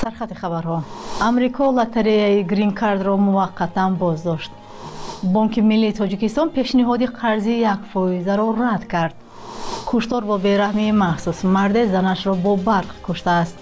سرخط خبرها. امریکا لاتاری گرین کارت را موقتا بازداشت. بانک ملی تاجیکستان پیشنهاد قرضی 1% را رد کرد. کشتار با بیرحمی محسوس، مرد زنش را با برق کشته است.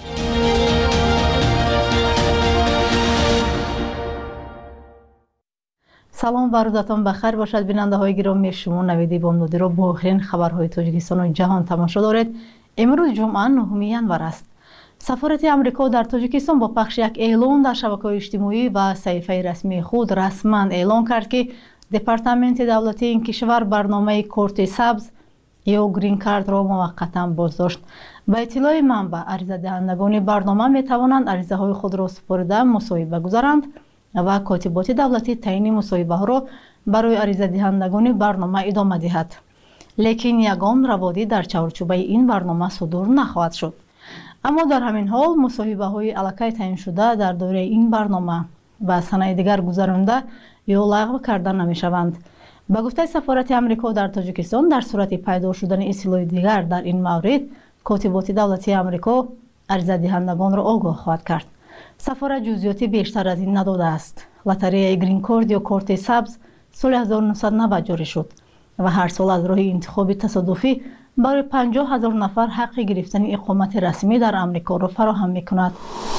سلام و روزتان بخیر باشد بیننده های گرامی. شما نویدی بامدادی را با آخرین خبرهای تاجیکستان و جهان تماشا دارید. امروز جمعه 9 ینور است. سفارت امریکا در تاجیکستان با پخش یک اعلان در شبکه‌های اجتماعی و صحیفه رسمی خود رسما اعلان کرد که دپارتمنت دولتی این کشور برنامه کارت سبز یا گرین کارت را موقتا بازداشت. با اطلاع منبع، عریضه دهندگان برنامه می توانند عریضه های خود را سپرده مصاحبه گذارند و کاتبات دولتی تعیین مصاحبه ها را برای عریضه دهندگان برنامه ادامه دهد. لیکن یگان روادی در چارچوب این برنامه صادر نخواهد شد. اما در همین حال مصاحبه های الکی تعیین شده در دوره این برنامه به سنه دیگر گذرانده یا لغو کرده نمی شوند. به گفته سفارت امریکا در تاجیکستان، در صورت پیدا شدن اصلاح دیگر در این مورد، کاتبات دولتی امریکا عریضه دهندگان را آگاه خواهد کرد. سفارت جزئیاتی بیشتر از این نداده است. لاتاری گرین کارت یا کارت سبز سال 1990 جاری شد و هر سال از راه انتخاب تصادفی برای 50,000 نفر حق گرفتن اقامت رسمی در امریکا را فراهم می‌کند.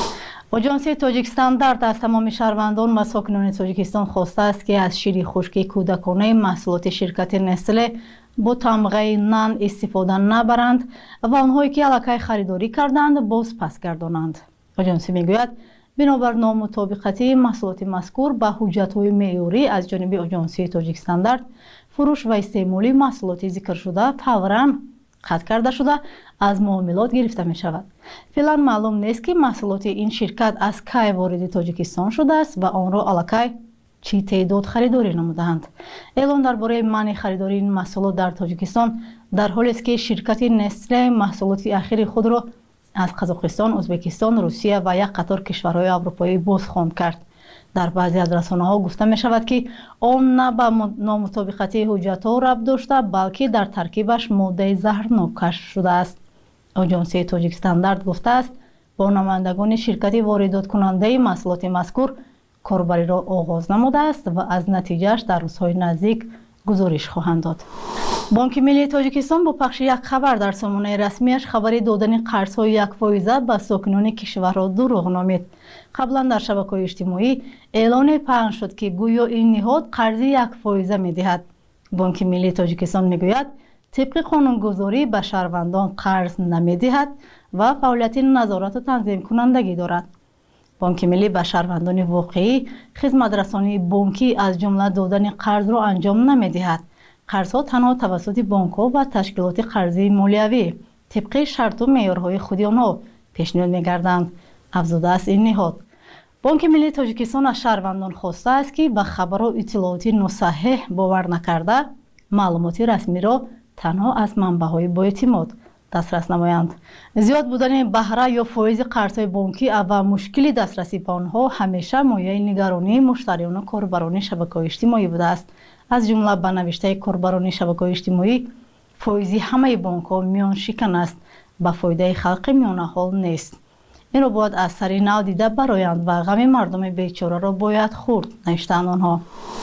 آژانس تاجیکستان در از تمام شهروندان و ساکنان تاجیکستان خواسته است که از شیر خشک کودکانه محصولات شرکت نسله با تمغه نان استفاده نبرند و آنهایی که الکی خریداری کردند باز پس گردانند. آژانس میگوید بنابر نامطابقتی محصولات مذکور با حجت‌های معیاری از جانب آژانس تاجیکستان فروش و استعمال محصولات ذکر شده فوراً قطع کرده شده از معاملات گرفته می شود. فعلا معلوم نیست که محصولات این شرکت از کی وارد تاجیکستان شده است و آن را الکی چی تعداد خریداری نمودند. اعلان درباره منع خریداری این محصولات در تاجیکستان در حالی است که شرکت نسله محصولات اخیر خود را از قزاقستان، ازبکستان، روسیه و یک قطار کشورهای اروپایی بازخوان کرد. در بعضی از رسانه‌ها گفته می شود که آن نه به نامطابقتی حجت‌ها ربط داشته بلکه در ترکیبش ماده زهرناک کشف شده است. آژانس تاجیکستان گفته است با نمایندگان شرکت واردات کننده محصولات مذکور کاربری را آغاز نموده است و از نتیجهش در روزهای نزدیک گزارش خواهند داد. بانک ملی تاجیکستان با پخش یک خبر در سامانه رسمیش خبری دادن قرض‌های 1% به ساکنان کشور را دروغ نامید. قبلا در شبکه‌های اجتماعی اعلان پخش شد که گویا این نهاد قرض 1% می‌دهد. بانک ملی تاجیکستان میگوید طبق قانونگذاری به شهروندان قرض نمی‌دهد و فعالیت نظارت و تنظیم کنندگی دارد. بانک ملی به شهروندان واقعی خدمت رسانی بانکی از جمله دادن قرض را انجام نمی‌دهد. قرض‌ها تنها توسط بانک‌ها و تشکیلات قرضی مالیوی طبق شرط و معیارهای خود آنها پیشنهاد می‌گردند. افزوده است این نهاد. بانک ملی تاجیکستان از شهروندان خواسته است که به خبر و اطلاعات ناصحیح باور نکرده معلومات رسمی را تنها از منبع‌های با اعتماد دسترس نمایند. زیاد بودن بهره یا فایز قرض‌های بانکی و مشکل دسترسی به آنها همیشه مایه نگرانی مشتریان و کاربران شبکه‌های اجتماعی بوده است. از جمله به نوشته کاربران شبکه‌های اجتماعی فایزی همه بانک‌ها میان شکن است، به فایده خلق میان حال نیست. این را باید از سر نو دیده برآیند و غم مردم بیچاره را باید خورد، نوشتند آنها.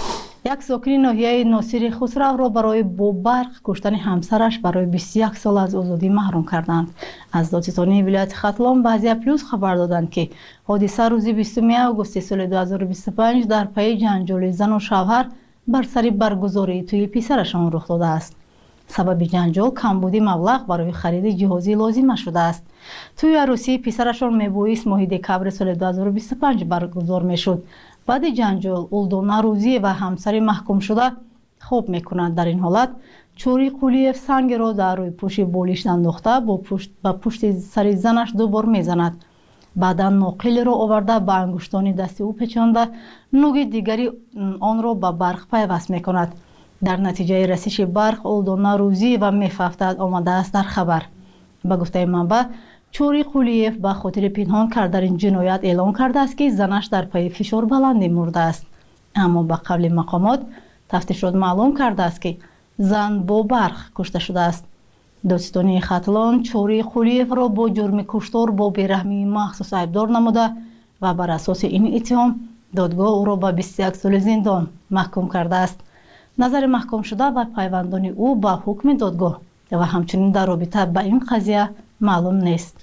یک ساکن ناحیه ناصر خسرو را برای با برق کشتن همسرش برای 21 سال از آزادی محروم کردند. از دادستانی ولایت ختلان بعضی پلیس خبر دادند که حادثه روز 20 آگوست سال 2025 در پی جنجال زن و شوهر بر سر برگزاری توی پسرشان رخ داده است. سبب جنجال کمبود مبلغ برای خرید جهازی لازم شده است. توی عروسی پسرشان میبایست ماه دکبر سال 2025 برگزار میشد. بعد جنجال اولدونا روزی و همسر محکوم شده خوب میکنند. در این حالت چوری قولیف سنگ را در روی پوش بالشت انداخته با پشت سر زنش دوبار میزند. بعدا ناقل را آورده به انگشتان دست او پیچانده نوک دیگری آن را به برق پیوست میکند. در نتیجه رسش برق اولدونا روزی و میفافتد آمده است در خبر. به گفته منبع چوری قولیف به خاطر پنهان کردن این جنایت اعلام کرده است که زنش در پی فشار بلندی مرده است. اما به قبل مقامات تفتیشات معلوم کرده است که زن با برق کشته شده است. دادستانی ختلان چوری قلیف را با جرم کشتار با بیرحمی مخصوص عیبدار نموده و بر اساس این اتهام دادگاه او را به 21 سال زندان محکوم کرده است. نظر محکوم شده و پیوندان او با حکم دادگاه و همچنین در رابطه با این قضیه معلوم نیست.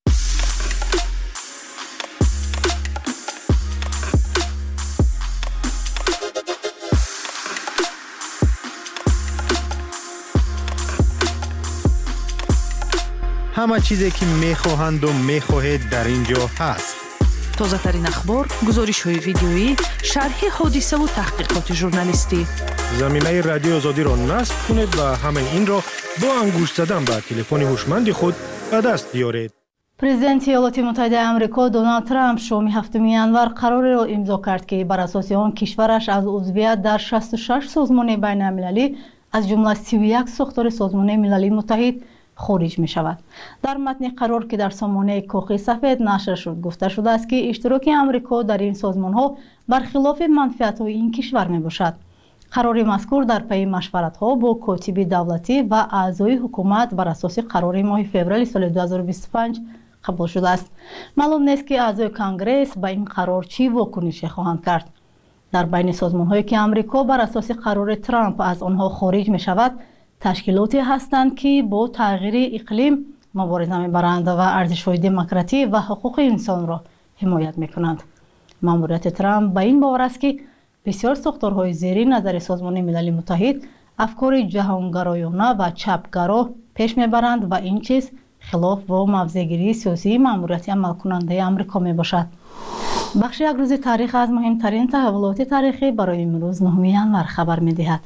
همه چیزی که میخواهند و میخواهید در اینجا هست. تازه ترین اخبار، گزارش های ویدیویی، شرح حادثه و تحقیقات ژورنالیستی. زمینه رادیو آزادی را نصب کنید و همه این را با انگشت زدن به تلفن هوشمند خود به دست بیارید. پرزیدنت ایالات متحده آمریکا دونالد ترامپ شام 7 ینور قراری را امضا کرد که بر اساس آن کشورش از عضویت در 66 سازمان بین المللی از جمله 31 ساختار سازمان ملل متحد خارج می شود. در متن قرار که در سامانه کاخ سفید نشر شد گفته شده است که اشتراک آمریکا در این سازمان ها برخلاف منفعت های این کشور می باشد. قرار مذکور در پی مشورت ها با کاتب دولتی و اعضای حکومت بر اساس قرار ماه فوریه سال 2025 قبول شده است. معلوم نیست که اعضای کنگره با این قرار چی واکنشی خواهند کرد. در بین سازمان هایی که آمریکا بر اساس قرار ترامپ از آنها خارج می شود تشکیلاتی هستند که با تغییر اقلیم مبارزه می‌برند و ارزش‌های دموکراسی و حقوق انسان را حمایت می‌کنند. ماموریت ترامپ به این باور است که بسیار ساختارهای زیر نظر سازمان ملل متحد افکار جهانگرایانه و چپگرا پیش می‌برند و این چیز خلاف با موضع‌گیری سیاسی ماموریت عملکننده آمریکا میباشد. بخش یک روز تاریخ از مهمترین تحولات تاریخی برای امروز 9 ینور خبر می‌دهد.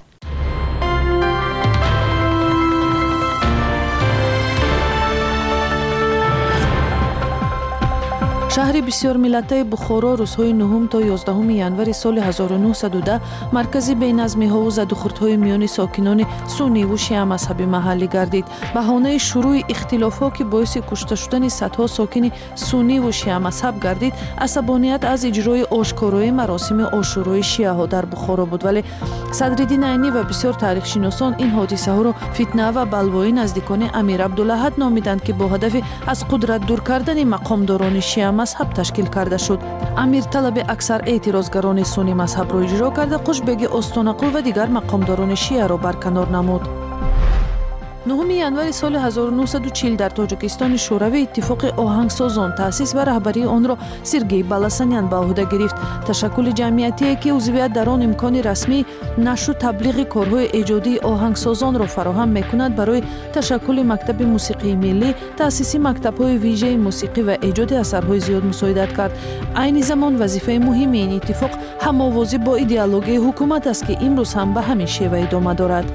شهر بسیار ملتی بخارا روزهای 9 تا 11 ینور سال 1910 مرکز بینظمی‌ها و زدوخوردهای میان ساکنان سنی و شیعه مذهبی محلی گردید. بهانه شروع اختلاف‌ها که باعث کشته شدن صدها ساکن سنی و شیعه مذهب گردید، عصبانیت از اجرای آشکارای مراسم عاشورای شیعه‌ها در بخارا بود، ولی صدرالدین عینی و بسیار تاریخ‌شناسان این حادثه‌ها را فتنه و بلوای نزدیکان امیر عبدالاحد نامیدند که با هدف از قدرت دور کردن مقامداران شیعه مذهب تشکیل کرده شد. امیر طلب اکثر اعتراضگران سنی مذهب را اجرا کرده، قشبگ استانقل و دیگر مقامداران شیعه را برکنار نمود. 9 ینور سال 1940 در تاجیکستان شوروی اتفاق آهنگسازان تأسیس و رهبری آن را سرگئی بالاسانیان به عهده گرفت. تشکل جمعیتی که عضویت در آن امکان رسمی نشر و تبلیغ کارهای ایجادی آهنگسازان را فراهم می‌کند، برای تشکل مکتب موسیقی ملی، تأسیس مکتب‌های ویژه موسیقی و ایجاد اثرهای زیاد مساعدت کرد. عین زمان وظیفه مهم این اتفاق هم‌آوازی با ایدئولوژی حکومت است که امروز هم به همین شیوه ادامه دارد.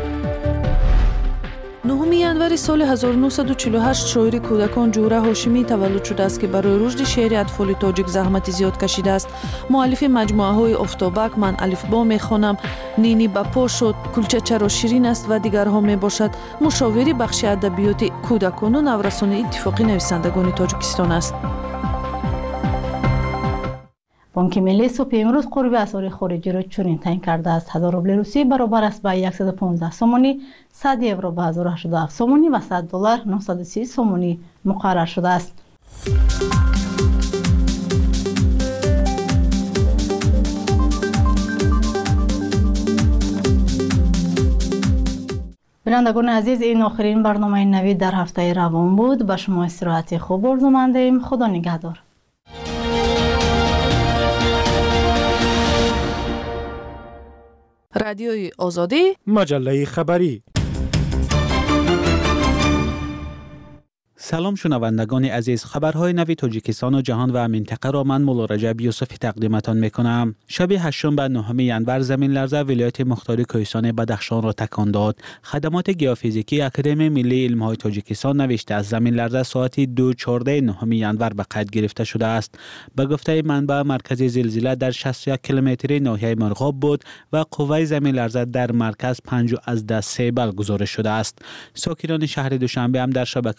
9 ینور سال 1948 شاعر کودکان جوره هاشمی تولد شده است که برای رشد شعر اطفال تاجیک زحمت زیاد کشیده است. مؤلف مجموعه های آفتابک، من الفبا میخوانم، نینی با پا شد، کلچه چرا شیرین است و دیگرها می باشد. مشاور بخش ادبیات کودکان و نورسان اتفاقی نویسندگان تاجیکستان است. بانک ملی صبح امروز قرب اسعار خارجی را چنین تعیین کرده است: 1000 روبل روسی برابر است به 115 سومانی، 100 یورو به 1087 سومانی و 100 دلار 930 سومانی مقرر شده است. بینندگان عزیز، این آخرین برنامه نوید در هفته روان بود. به شما استراحت خوب آرزومندیم. خدا نگهدار. رادیوی آزادی، مجله خبری. سلام شنوندگان عزیز، خبرهای نوی تاجیکستان و جهان و منطقه را من مولا رجب یوسفی تقدیمتان میکنم. شب 8 به 9 ینور زمین لرزه ولایت مختار کوهستان بدخشان را تکان داد. خدمات گیافیزیکی اکادمی ملی علم‌های تاجیکستان نوشته از زمین لرزه ساعت 2:14 9 ینور به قید گرفته شده است. به گفته منبع، مرکز زلزله در 61 کیلومتری ناحیه مرغاب بود و قوه زمین لرزه در مرکز 5.3 بل گزارش شده است. ساکنان شهر دوشنبه هم در شبکه‌های اجتماعی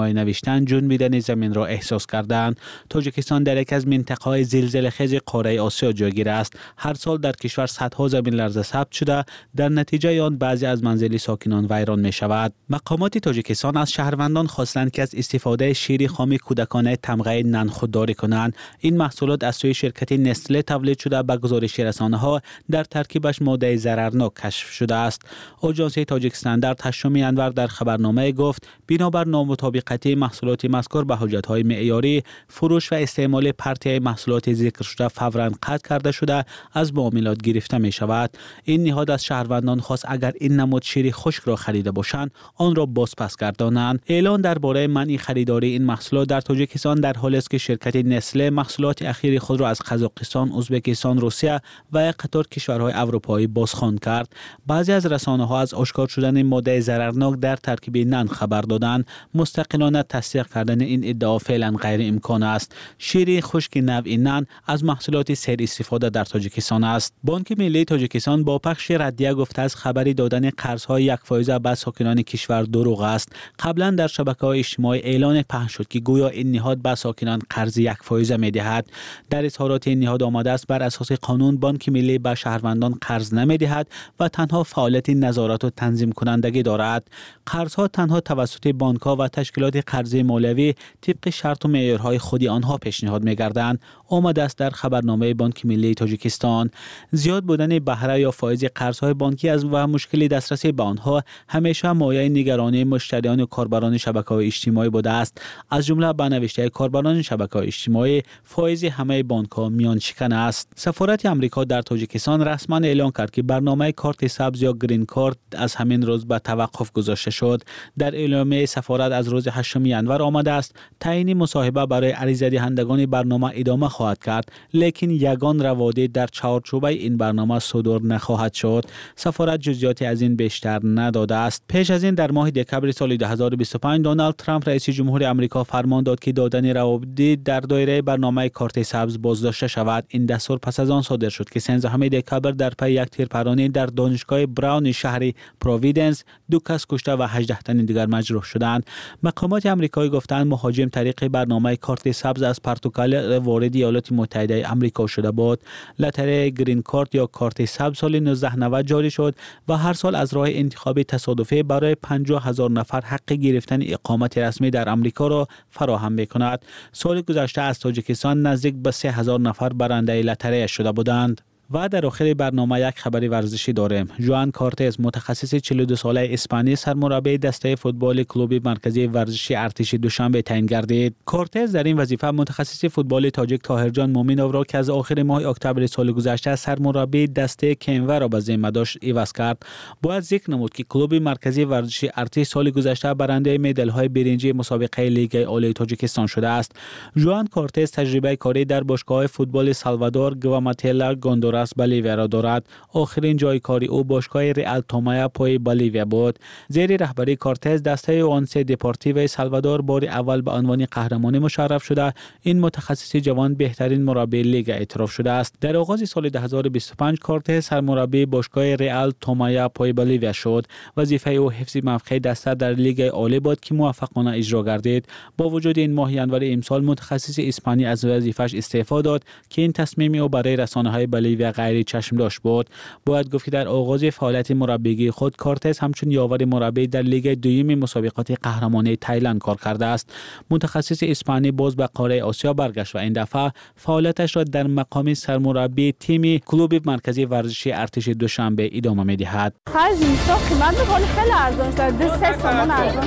اجتماعی نوشتند جنبیدن زمین را احساس کردند. تاجیکستان در یک از منطقه‌های زلزله‌خیز قاره آسیا جایگیر است. هر سال در کشور صدها زمین لرزه ثبت شده، در نتیجه آن بعضی از منازل ساکنان ویران می شود. مقامات تاجیکستان از شهروندان خواستند که از استفاده شیر خام کودکانه تمغه نان خودداری کنند. این محصولات از سوی شرکت نسله تولید شده به گزارش رسانه‌ها در ترکیبش ماده ضررناک کشف شده است. آژانس تاجیکستان در 8 ینور در خبرنامه گفت بنابر نامطابقتی محصولات مذکور به حجت‌های معیاری، فروش و استعمال پرتیه محصولات ذکر شده فوراً قطع کرده شده از معاملات گرفته می شود. این نهاد از شهروندان خواست اگر این نماد شیر خشک را خریده باشند آن را بازپس گردانند. اعلان درباره منع خریداری این محصولات در تاجیکستان در حالی است که شرکت نسله محصولات اخیر خود را از قزاقستان، ازبکستان، روسیه و قطار کشورهای اروپایی بازخوان کرد. بعضی از رسانه‌ها از آشکار شدن ماده ضررناک در ترکیب نان خبر دادند. مستقلانه تصدیق کردن این ادعا فعلا غیر امکان است. شیر خشک نوع نان از محصولات سیر استفاده در تاجیکستان است. بانک ملی تاجیکستان با پخش ردیه گفته از خبری دادن قرض‌های 1% به ساکنان کشور دروغ است. قبلا در شبکه‌های اجتماعی اعلان پخش شد که گویا این نهاد به ساکنان قرض 1% می‌دهد. در اظهارات این نهاد آمده است بر اساس قانون بانک ملی به شهروندان قرض نمی‌دهد و تنها فعالیت نظارت و تنظیم کنندگی دارد. قرض‌ها تنها توسط بانک‌ها و تشکیلات قرضه مولوی طبق شرط و معیارهای خودی آنها پیشنهاد می‌گردند. آمده است در خبرنامه بانک ملی تاجیکستان. زیاد بودن بهره یا فایز قرض‌های بانکی از و مشکل دسترسی به آنها همیشه مایه نگرانی مشتریان و کاربران شبکه‌های اجتماعی بوده است. از جمله به نوشته کاربران شبکه‌های اجتماعی فایز همه بانک‌ها میان شکن است. سفارت آمریکا در تاجیکستان رسما اعلام کرد که برنامه کارت سبز یا گرین کارت از همین روز به توقف گذاشته شد. در اعلامیه سفارت از روز 8 ینور آمده است تعیین مصاحبه برای عریضه دهندگان برنامه ادامه خواهد کرد، لیکن یگان روادید در چارچوب این برنامه صدور نخواهد شد. سفارت جزئیاتی از این بیشتر نداده است. پیش از این در ماه دکمبر سال 2025 دونالد ترامپ رئیس جمهور آمریکا فرمان داد که دادن روادید در دایره برنامه کارت سبز بازداشته شود. این دستور پس از آن صادر شد که 13 دکمبر در پی یک تیرپرانی در دانشگاه براون شهر پروویدنس 2 کس کشته و 18 تن دیگر مجروح شدند. مقامات آمریکایی گفتند مهاجم طریق برنامه کارت سبز از پرتغال وارد ایالات متحده آمریکا شده بود. لتر گرین کارت یا کارت سبز سال 1990 جاری شد و هر سال از راه انتخاب تصادفی برای 50,000 نفر حق گرفتن اقامت رسمی در آمریکا را فراهم می‌کند. سال گذشته از تاجیکستان نزدیک به 3,000 نفر برنده لتر شده بودند. و در آخر برنامه یک خبری ورزشی داریم. ژوان کارتز متخصص 42 ساله اسپانی سرمربی دسته فوتبال کلوب مرکزی ورزشی ارتش دوشنبه تعیین گردید. کارتز در این وظیفه متخصص فوتبال تاجیک طاهرجان مومینوف را که از آخر ماه اکتبر سال گذشته سرمربی دسته کنور را به ذمه داشت عوض کرد. باید ذکر نمود که کلوب مرکزی ورزشی ارتش سال گذشته برنده مدال‌های برنجی مسابقه لیگ عالی تاجیکستان شده است. ژوان کارتز تجربه کاری در باشگاه فوتبال سالوادور، گواتمالا، گوندوراس، بولیویا را دارد. آخرین جای کاری او باشگاه ریال تومایا پای بولیویا بود. زیر رهبری کارتز دسته اونس دپورتیو سالوادور بار اول به عنوان قهرمانی مشرف شده. این متخصص جوان بهترین مربی لیگ اعتراف شده است. در آغاز سال 2025 کارتز سرمربی باشگاه ریال تومایا پای بولیویا شد. وظیفه او حفظ موقع دسته در لیگ عالی بود که موفقانه اجرا گردید. با وجود این ماه ینور امسال متخصص اسپانی از وظیفه‌اش استعفا داد که این تصمیم او برای رسانه‌های بولیویا غیر چشم داشت بود. باید گفت که در آغاز فعالیت مربیگری خود کارتز همچون یاور مربی در لیگ دوم مسابقات قهرمانی تایلند کار کرده است. متخصص اسپانی باز به قاره آسیا برگشت و این دفعه فعالیتش را در مقام سرمربی تیم کلوب مرکزی ورزشی ارتش دوشنبه ادامه می‌دهد. خرج اینستا قیمت می‌کنه خیلی ارزان شده. 3 تومان ارزان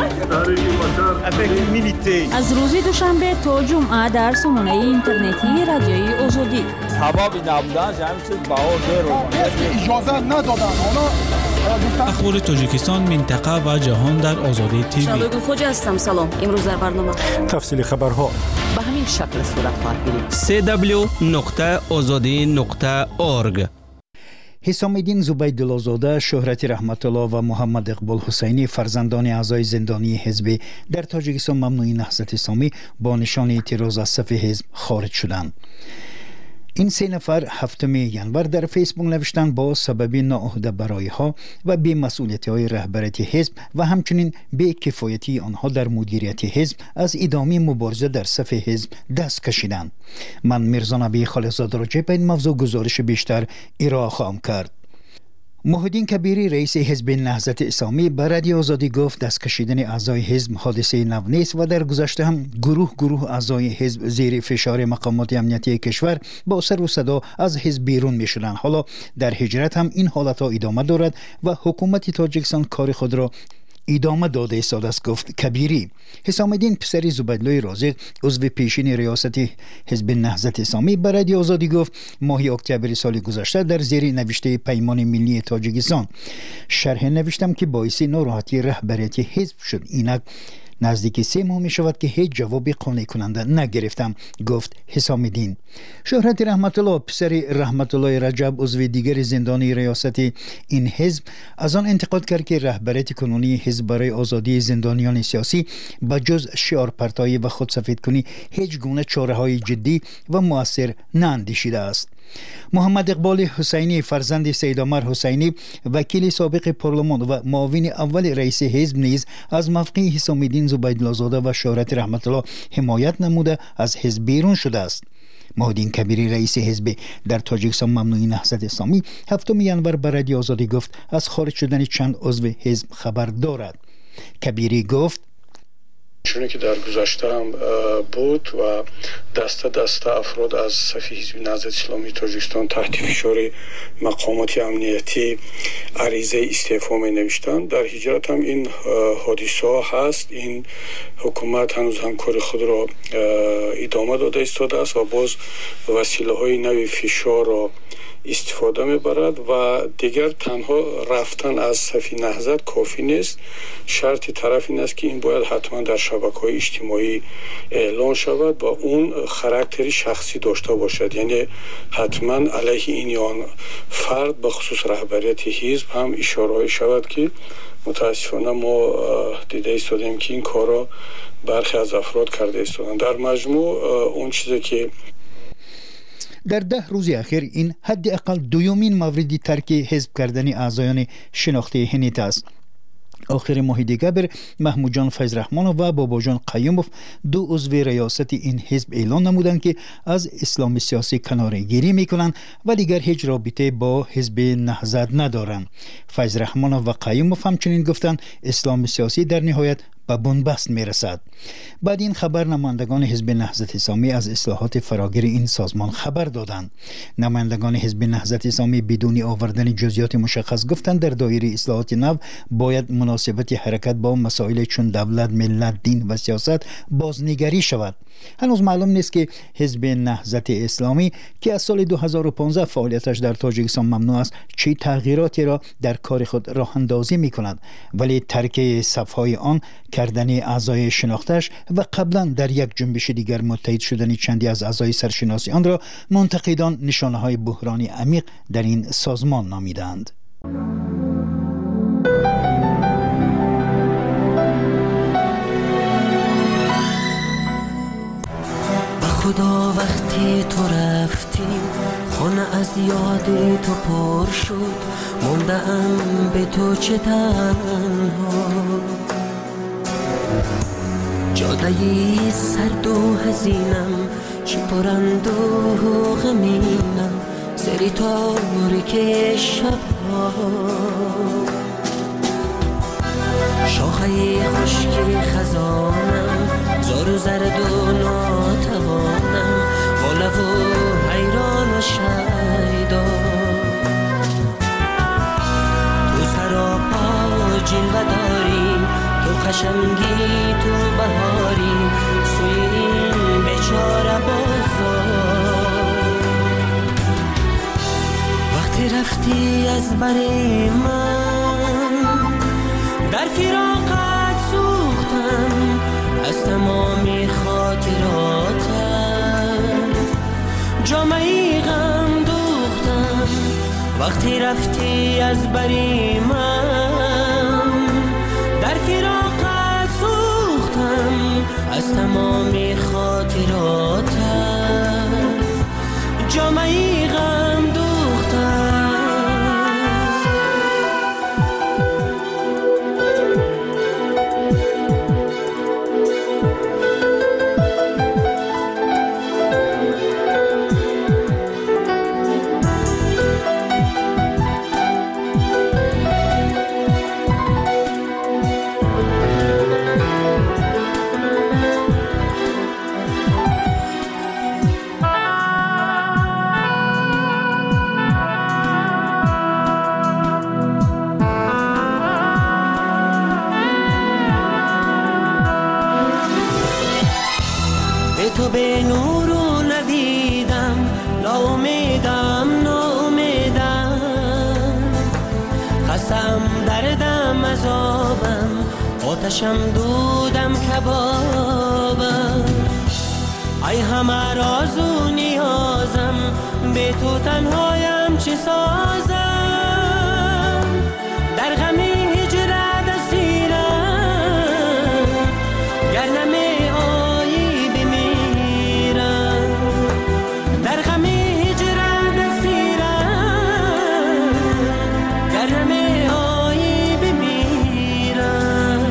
شده. از روز دوشنبه تا جمعه در سامانه اینترنتی رادیوی آزادی. اجازه ندادن. اخبار تاجیکستان، منطقه و جهان در آزادی تیوی. شبکه خوج هستم. سلام. امروز در برنامه تفصیل خبرها به همین شکل صورت خواهد گرفت. www.azadi.org. حسام الدین زبیدالله‌زاده، شهرت رحمت الله و محمد اقبال حسینی فرزندان اعضای زندانی حزب در تاجیکستان ممنوعی نهضت اسلامی با نشان اعتراض از صف حزب خارج شدند. این 3 نفر 7 ینور در فیسبوک نوشتن با سبب ناعهده برای ها و بی‌مسئولیتی های رهبریت حزب و همچنین بی‌کفایتی آنها در مدیریت حزب از ادامه مبارزه در صف حزب دست کشیدند. من میرزا نبی خالقزاده راجع به این موضوع گزارش بیشتر ارائه خواهم کرد. محی الدین کبیری رئیس حزب نهضت اسلامی به رادیو آزادی گفت دست کشیدن اعضای حزب حادثه نو نیست و در گذشته هم گروه اعضای حزب زیر فشار مقامات امنیتی کشور با سر و صدا از حزب بیرون می شدند. حالا در هجرت هم این حالت ها ادامه دارد و حکومت تاجیکستان کار خود را ادامه داده ایستاده است، گفت کبیری. حسام الدین پسر زبیدالله رازق عضو پیشین ریاست حزب نهضت اسلامی به رادیو آزادی گفت ماه اکتبر سال گذشته در زیر نوشته پیمان ملی تاجیکستان شرح نوشتم که باعث ناراحتی رهبریت حزب شد. اینک نزدیک 3 ماه می شود که هیچ جواب قانع کننده نگرفتم، گفت حسام الدین. شهرت رحمت الله پسر رحمت الله رجب عضو دیگر زندانی ریاست این حزب از آن انتقاد کرد که رهبریت کنونی حزب برای آزادی زندانیان سیاسی به جز شعار پرتایی و خودسفید کنی هیچ گونه چاره‌های جدی و مؤثر ناندیشیده است. محمد اقبال حسینی فرزند سید عمر حسینی وکیل سابق پارلمان و معاون اول رئیس حزب نیز از موقع حسام الدین زبیدالله زاده و شهرت رحمت الله حمایت نموده از حزب بیرون شده است. محی الدین کبیری رئیس حزب در تاجیکستان ممنوعی نهضت اسلامی 7 ینور به رادیو آزادی گفت از خارج شدن چند عضو حزب خبر دارد. کبیری گفت چونه که در گذشته هم بود و دسته افراد از صف حزب نهضت اسلامی تاجیکستان تحت فشار مقامات امنیتی عریضه استعفا می نوشتند. در هجرت هم این حادثه ها هست. این حکومت هنوز هم کار خود را ادامه داده ایستاده است و باز وسیله های نوی فشار را استفاده میبرد و دیگر تنها رفتن از صف نهضت کافی نیست. شرط طرف این است که این باید حتما در شبکه‌های اجتماعی اعلان شود و اون خاراکتری شخصی داشته باشد، یعنی حتما علیه این یا آن فرد به خصوص رهبریت حزب هم اشاره شود که متاسفانه ما دیده ایستادیم که این کارا برخی از افراد کرده ایستادن. در مجموع اون چیزی که در 10 روز اخیر این حداقل دومین موردی ترک حزب کردن اعضایان شناخته هنیت است. آخر ماه دیگر محمود جان فیض رحمان و بابا جان قیوموف 2 عضو ریاست این حزب اعلان نمودند که از اسلام سیاسی کناره‌گیری میکنند و دیگر هیچ رابطه با حزب نهضت ندارند. فیض رحمان و قیوموف همچنین گفتند اسلام سیاسی در نهایت به بنبست میرسد. بعد این خبر نمایندگان حزب نهضت اسلامی از اصلاحات فراگیر این سازمان خبر دادند. نمایندگان حزب نهضت اسلامی بدون آوردن جزئیات مشخص گفتند در دایره اصلاحات نو باید مناسبت حرکت با مسائل چون دولت، ملت، دین و سیاست بازنگری شود. هنوز معلوم نیست که حزب نهضت اسلامی که از سال 2015 فعالیتش در تاجیکستان ممنوع است چه تغییراتی را در کار خود راه اندازی می‌کند، ولی ترک صف‌های آن کردن اعضای شناختش و قبلا در یک جنبش دیگر متحد شدن چندی از اعضای سرشناسی آن را منتقدان نشانه‌های بحرانی عمیق در این سازمان نامیدند. خدا وقتی تو رفتی خانه از یاد تو پر شد، موندم به تو چه تنها، جادهی سرد و حزینم چه پرند و غمینم، سری تاریک شبها، شاخه خشک خزانم زار و زرد و ناتوانم، بالا و حیران و شیدا، تو سراپا جلوه داری، تو خشمگی تو بهاری، سوی این بیچاره بازار، وقتی رفتی از بر من در فراقت سوختم، از تمامی خاطراتت جامعی غم دوختم، وقتی رفتی از بری من در فراقت سوختم، از تمامی خاطراتت جامعی تو به نور و ندیدم، ناامیدم ناامیدم، خستم دردم عذابم، آتشم دودم کبابم، ای همه راز و نیازم، به تو تنهایم چه سازم، در غم هجرت اسیرم، گر نمی آیی بمیرم، در غم هجرت اسیرم، گر نمی آیی بمیرم.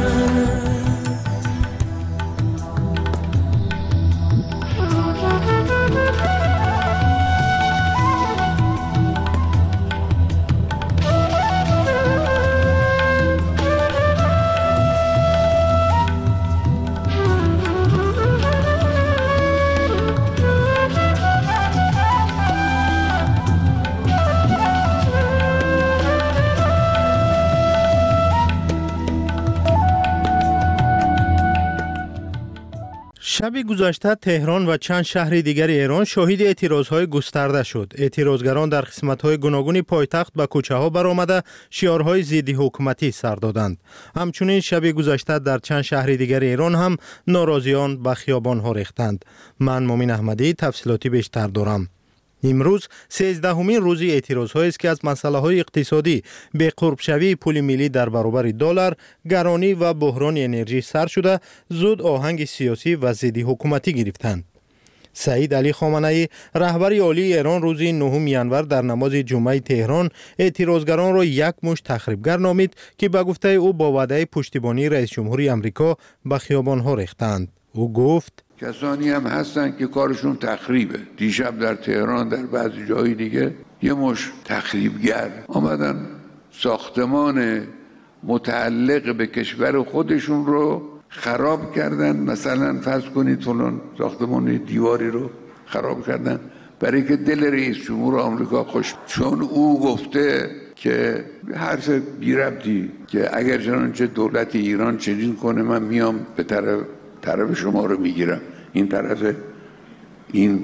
شب گذشته تهران و چند شهر دیگر ایران شاهد اعتراضهای گسترده شد. اعتراضگران در قسمت‌های گوناگون پایتخت به کوچه‌ها برآمده شعارهای ضد حکومتی سر دادند. همچنین شب گذشته در چند شهر دیگر ایران هم ناراضیان به خیابان‌ها ریختند. من مومن احمدی تفصیلاتی بیشتر دارم. امروز 13مین روز اعتراض‌هایی است که از مسائل اقتصادی به قرب شوی پول ملی در برابر دلار، گرانی و بحران انرژی سر شده زود آهنگ سیاسی و ضد حکومتی گرفتند. سعید علی خامنه‌ای رهبر عالی ایران روز 9 ژانویه در نماز جمعه تهران اعتراضگران را یک مشت تخریبگر نامید که به گفته او با وعده پشتیبانی رئیس جمهوری آمریکا به خیابان‌ها ریختند. او گفت کسانی هم هستن که کارشون تخریبه. دیشب در تهران در بعضی جای دیگه یه مش تخریبگر آمدن ساختمان متعلق به کشور خودشون رو خراب کردن. مثلا فرض کنید فلان ساختمان دیواری رو خراب کردن برای که دل رئیس جمهور آمریکا خوش، چون او گفته که هر چه بی ربطی که اگر چنانچه دولت ایران چنین کنه من میام به طرف شما رو میگیرم. این طرف این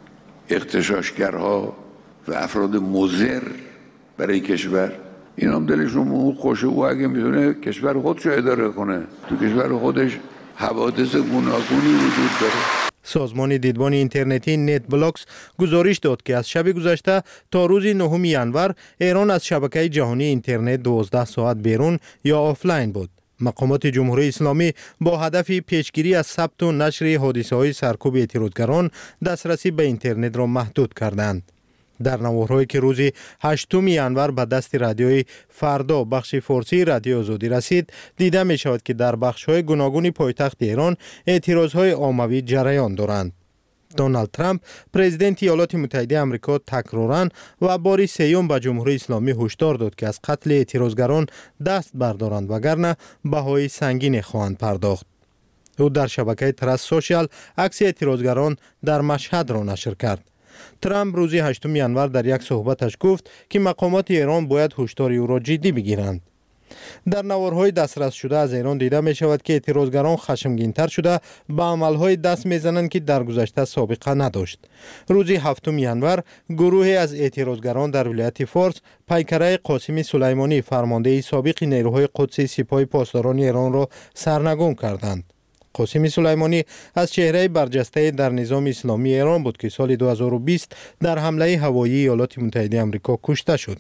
اغتشاشگرها و افراد مضر برای کشور، این هم دلشون خوشه. او اگه میتونه کشور خودشو اداره کنه، تو کشور خودش حوادث گوناگونی وجود داره. سازمان دیدبان اینترنتی نت بلاکس گزارش داد که از شب گذشته تا روز 9 ژانویه ایران از شبکه جهانی اینترنت 12 ساعت بیرون یا آفلاین بود. مقامات جمهوری اسلامی با هدف پیشگیری از ثبت و نشر حادثه‌های سرکوب اعتراضگران دسترسی به اینترنت را محدود کردند. در نوارهایی که روز 8 ژانویه به دست رادیوی فردا بخش فارسی رادیو آزادی رسید، دیده می شود که در بخش‌های گوناگون پایتخت ایران اعتراضهای عمومی جریان دارند. دونالد ترامپ پرزیدنت ایالات متحده آمریکا تکراراً و بار سوم به جمهوری اسلامی هشدار داد که از قتل اعتراضگران دست بردارند وگرنه بهای سنگین خواهند پرداخت. او در شبکه ترس سوشال عکس اعتراضگران در مشهد را نشر کرد. ترامپ روز 8 ژانویه در یک صحبتش گفت که مقامات ایران باید هشدار او را جدی بگیرند. در نوارهای دسترس شده از ایران دیده می شود که اعتراضگران خشمگین‌تر شده به عملهای دست میزنند که در گذشته سابقه نداشت. روز 7 ژانویه گروهی از اعتراضگران در ولایت فارس پیکره قاسم سلیمانی فرمانده سابق نیروهای قدسی سپاه پاسداران ایران را سرنگون کردند. قاسم سلیمانی از چهره برجسته در نظام اسلامی ایران بود که سال 2020 در حمله هوایی ایالات متحده آمریکا کشته شد.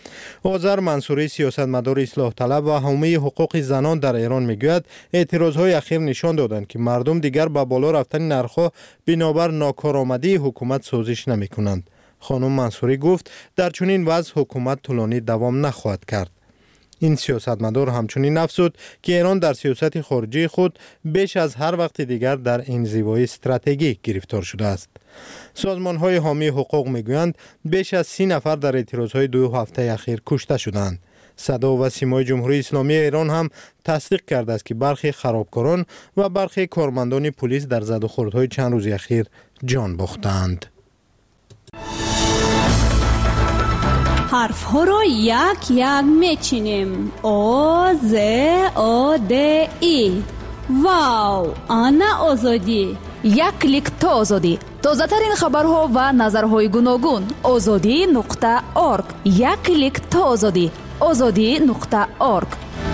آذر منصوری سیاستمدار اصلاح طلب و حامی حقوق زنان در ایران میگوید اعتراضهای اخیر نشان دادند که مردم دیگر با بالا رفتن نرخ‌ها بنابر ناکارآمدی حکومت سازش نمی‌کنند. خانم منصوری گفت در چنین وضع حکومت طولانی دوام نخواهد کرد. این سیاستمدار همچنین افزود که ایران در سیاست خارجی خود بیش از هر وقت دیگر در انزوای استراتژیک گرفتار شده است. سازمان‌های حامی حقوق میگویند بیش از 30 نفر در اعتراضهای 2 هفته اخیر کشته شدند. صدا و سیمای جمهوری اسلامی ایران هم تصدیق کرده است که برخی خرابکاران و برخی کارمندان پلیس در زد و خوردهای چند روز اخیر جان باختند. حرف ها رو یک یک میچینیم. آ ز آ د ای. واو، آنا آزادی. یک کلیک تا آزادی. تازه ترین خبرها و نظرهای گوناگون. azadi.org. یک کلیک تا آزادی. azadi.org.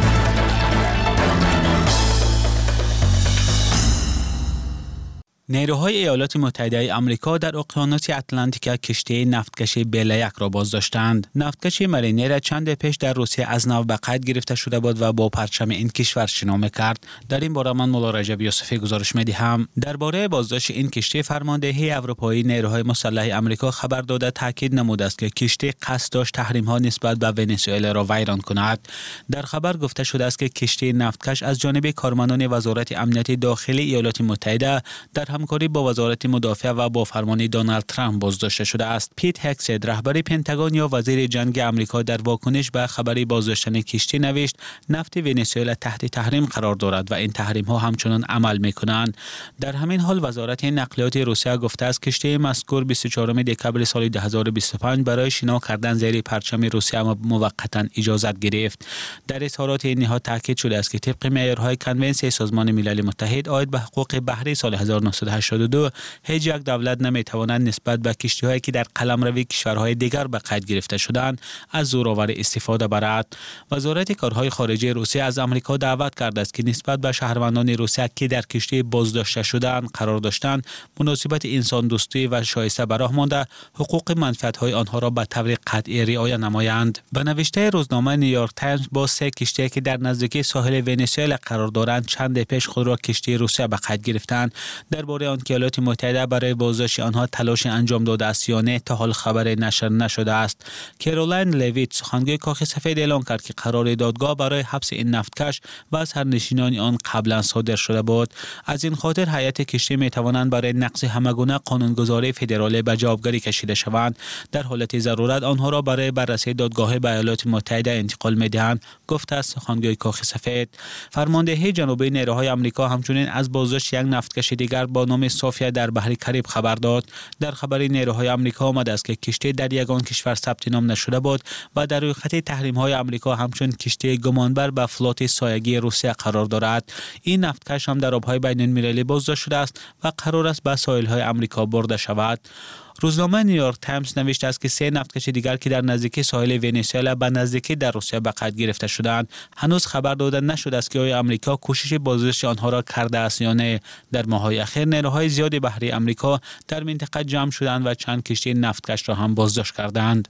نیروهای ایالات متحده آمریکا در اقیانوس اطلانتیک کشتی نفتکشی بیلا 1 را بازداشتند. نفتکشی مرینر چند پیش در روسیه از نو به قید گرفته شده بود و با پرچم این کشور شنا می‌کرد. در این باره من مولا رجب یوسفی گزارش می‌دهم. درباره بازداشت این کشتی فرماندهی اروپایی نیروهای مسلح آمریکا خبر داده تاکید نموده است که کشتی قصد داشت تحریم‌ها نسبت به ونزوئلا را ویران کند. در خبر گفته شده است که کشتی نفتکش از جانب کارمندان وزارت امنیت داخلی ایالات متحده در همکاری با وزارت مدافع و با فرمان دونالد ترامپ بازداشته شده است. پیت هکسید رهبر پنتاگون یا وزیر جنگ آمریکا در واکنش به خبر بازداشتن کشتی نوشت نفت ونزوئلا تحت تحریم قرار دارد و این تحریم ها همچنان عمل میکنند. در همین حال وزارت نقلیات روسیه گفته است کشتی مذکور 24 دکبر سال 2025 برای شنا کردن زیر پرچم روسیه موقتا اجازت گرفت. در اظهارات این نهاد تاکید شده است که طبق معیارهای کنونسیون سازمان ملل متحد عاید به حقوق بحری سال 1982 هیچ یک دولت نمیتواند نسبت به کشتی‌هایی که در قلمروی کشورهای دیگر به قید گرفته شدند از زورآور استفاده برد. وزارت کارهای خارجه روسیه از آمریکا دعوت کرده است که نسبت به شهروندان روسیه که در کشتی بازداشته شدند قرار داشتند مناسبت انسان دوستی و شایسته به راه مانده حقوق منفعت‌های آنها را به طور قطعی رعایت نمایند. به نوشته روزنامه نیویورک تایمز با 3 کشتی که در نزدیکی ساحل ونزوئلا قرار دارند چند پیش خود را کشتی روسیه به قید گرفتند. درباره آن که ایالات متحده برای بازداشت آنها تلاش انجام داده است یا نه تا حال خبر نشر نشده است. کارولین لویت سخنگوی کاخ سفید اعلام کرد که قرار دادگاه برای حبس این نفتکش و سرنشینان آن قبلا صادر شده بود. از این خاطر هیئت کشتی می توانند برای نقض همگونه قانونگذاری فدرالی به جوابگری کشیده شوند. در حالت ضرورت آنها را برای بررسی دادگاه به ایالات متحده انتقال می دهند، گفته است سخنگوی کاخ سفید. فرماندهی جنوبی نیروهای آمریکا همچنین از بازداشت یک نفتکش دیگر با نام صوفیا در بحر کریب خبر داد. در خبر نیروهای آمریکا آمده است که کشتی در یگان کشور ثبت نام نشده بود و در روی خط تحریم های آمریکا همچون کشتی گمانبر به فلوت سایگی روسیه قرار دارد. این نفتکش هم در آبهای بین المللی بازداشت شده است و قرار است به ساحل های آمریکا برده شود. روزنامه نیویورک تایمز نوشته است که 3 نفتکش دیگر که در نزدیکی ساحل ونزوئلا به نزدیکی در روسیه به قید گرفته شدند هنوز خبر داده نشده است که آیا آمریکا کوشش بازداشت آنها را کرده است یا نه. در ماه‌های اخیر نیروهای زیادی بحری آمریکا در منطقه جمع شدند و چند کشتی نفتکش را هم بازداشت کردند.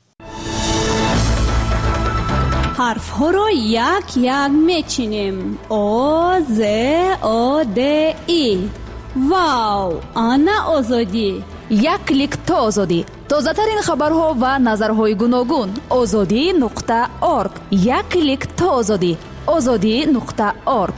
حرف ها را یک یک میچینیم. آ ز آ د ای. واو، آنا آزادی. یک کلیک تا آزادی. تازه ترین خبرها و نظرهای گوناگون. azadi.org. یک کلیک تا آزادی. azadi.org.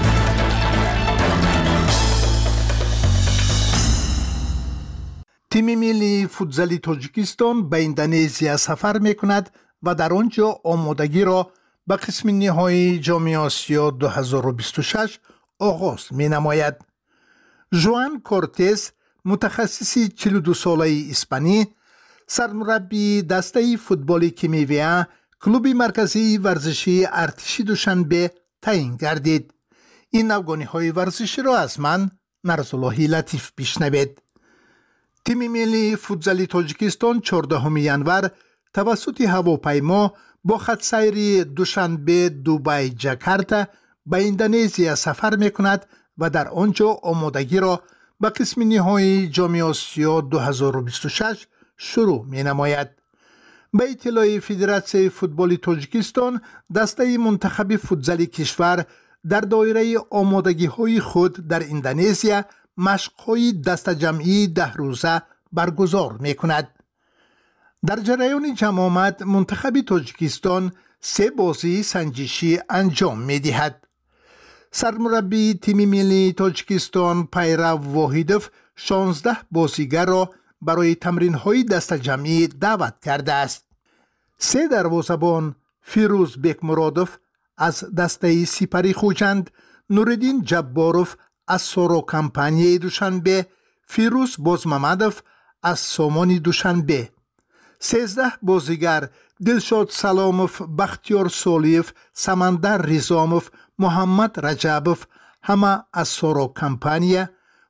تیم ملی فوتزال تاجیکستان به اندونزیا سفر میکند و در آنجا آمادگی را به قسم نهایی جام آسیا 2026 آغاز می نماید. ژوان کورتز، متخصص 42 ساله اسپانی، سرمربی دسته فوتبال کیمیویا کلوب مرکزی ورزشی ارتشی دوشنبه تعیین گردید. این افغانی ورزشی را از من نرزالله لطیف بشنوید. تیم ملی فوتزال تاجیکستان 14 ینور توسط هواپیما با خط سیر دوشنبه دوبای جاکارتا به اندونزیا سفر میکند و در آنجا آمادگی را به قسم نهایی جام آسیا 2026 شروع می نماید. به اطلاع فدراسیون فوتبال تاجیکستان، دسته منتخب فوتزال کشور در دایره آمادگی های خود در اندونزیا مشق‌های دست جمعی 10 روزه برگزار می کند. در جریان جمع آمد منتخب تاجیکستان 3 بازی سنجشی انجام می دهد. سرمربی تیم ملی تاجیکستان پیرو واحدوف 16 بازیگر را برای تمرین‌های دست جمعی دعوت کرده است. 3 دروازه‌بان فیروز بیک مرادوف از دسته سپری خوجند، نوردین جباروف از سورو کمپانی دوشنبه، فیروز بازممدوف از سامان دوشنبه. 13 بازیگر دلشاد سلاموف، بختیار سولیف، سمندر ریزاموف، محمد رجبوف همه از سورو کمپانی،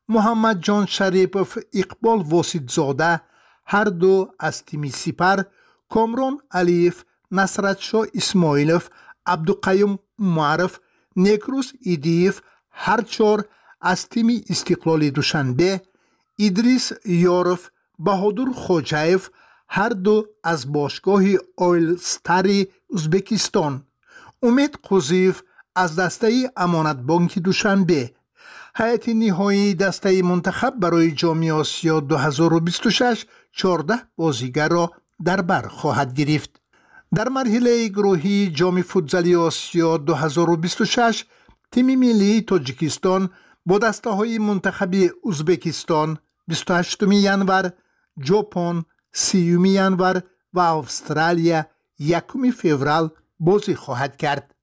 محمد جان شریپوف، اقبال واسطزاده هر دو از تیم سپر، کامران علیف، نصرت شاه اسماعیلوف، عبدالقیوم معرف، نیکروز ایدیف هر چهار از تیم استقلال دوشنبه، ادریس یارف، بهادر خوجایف هر دو از باشگاه اویل ستاری ازبکستان، امید قوزیف از دسته امانت بانک دوشنبه. هیئت نهایی دسته منتخب برای جام آسیا 2026 14 بازیگر را در بر خواهد گرفت. در مرحله گروهی جام فوتزالی آسیا 2026 تیم ملی تاجیکستان با دسته های منتخب ازبکستان 28 ینور، ژاپن 30 ینور و استرالیا 1 فوریه بازی خواهد کرد.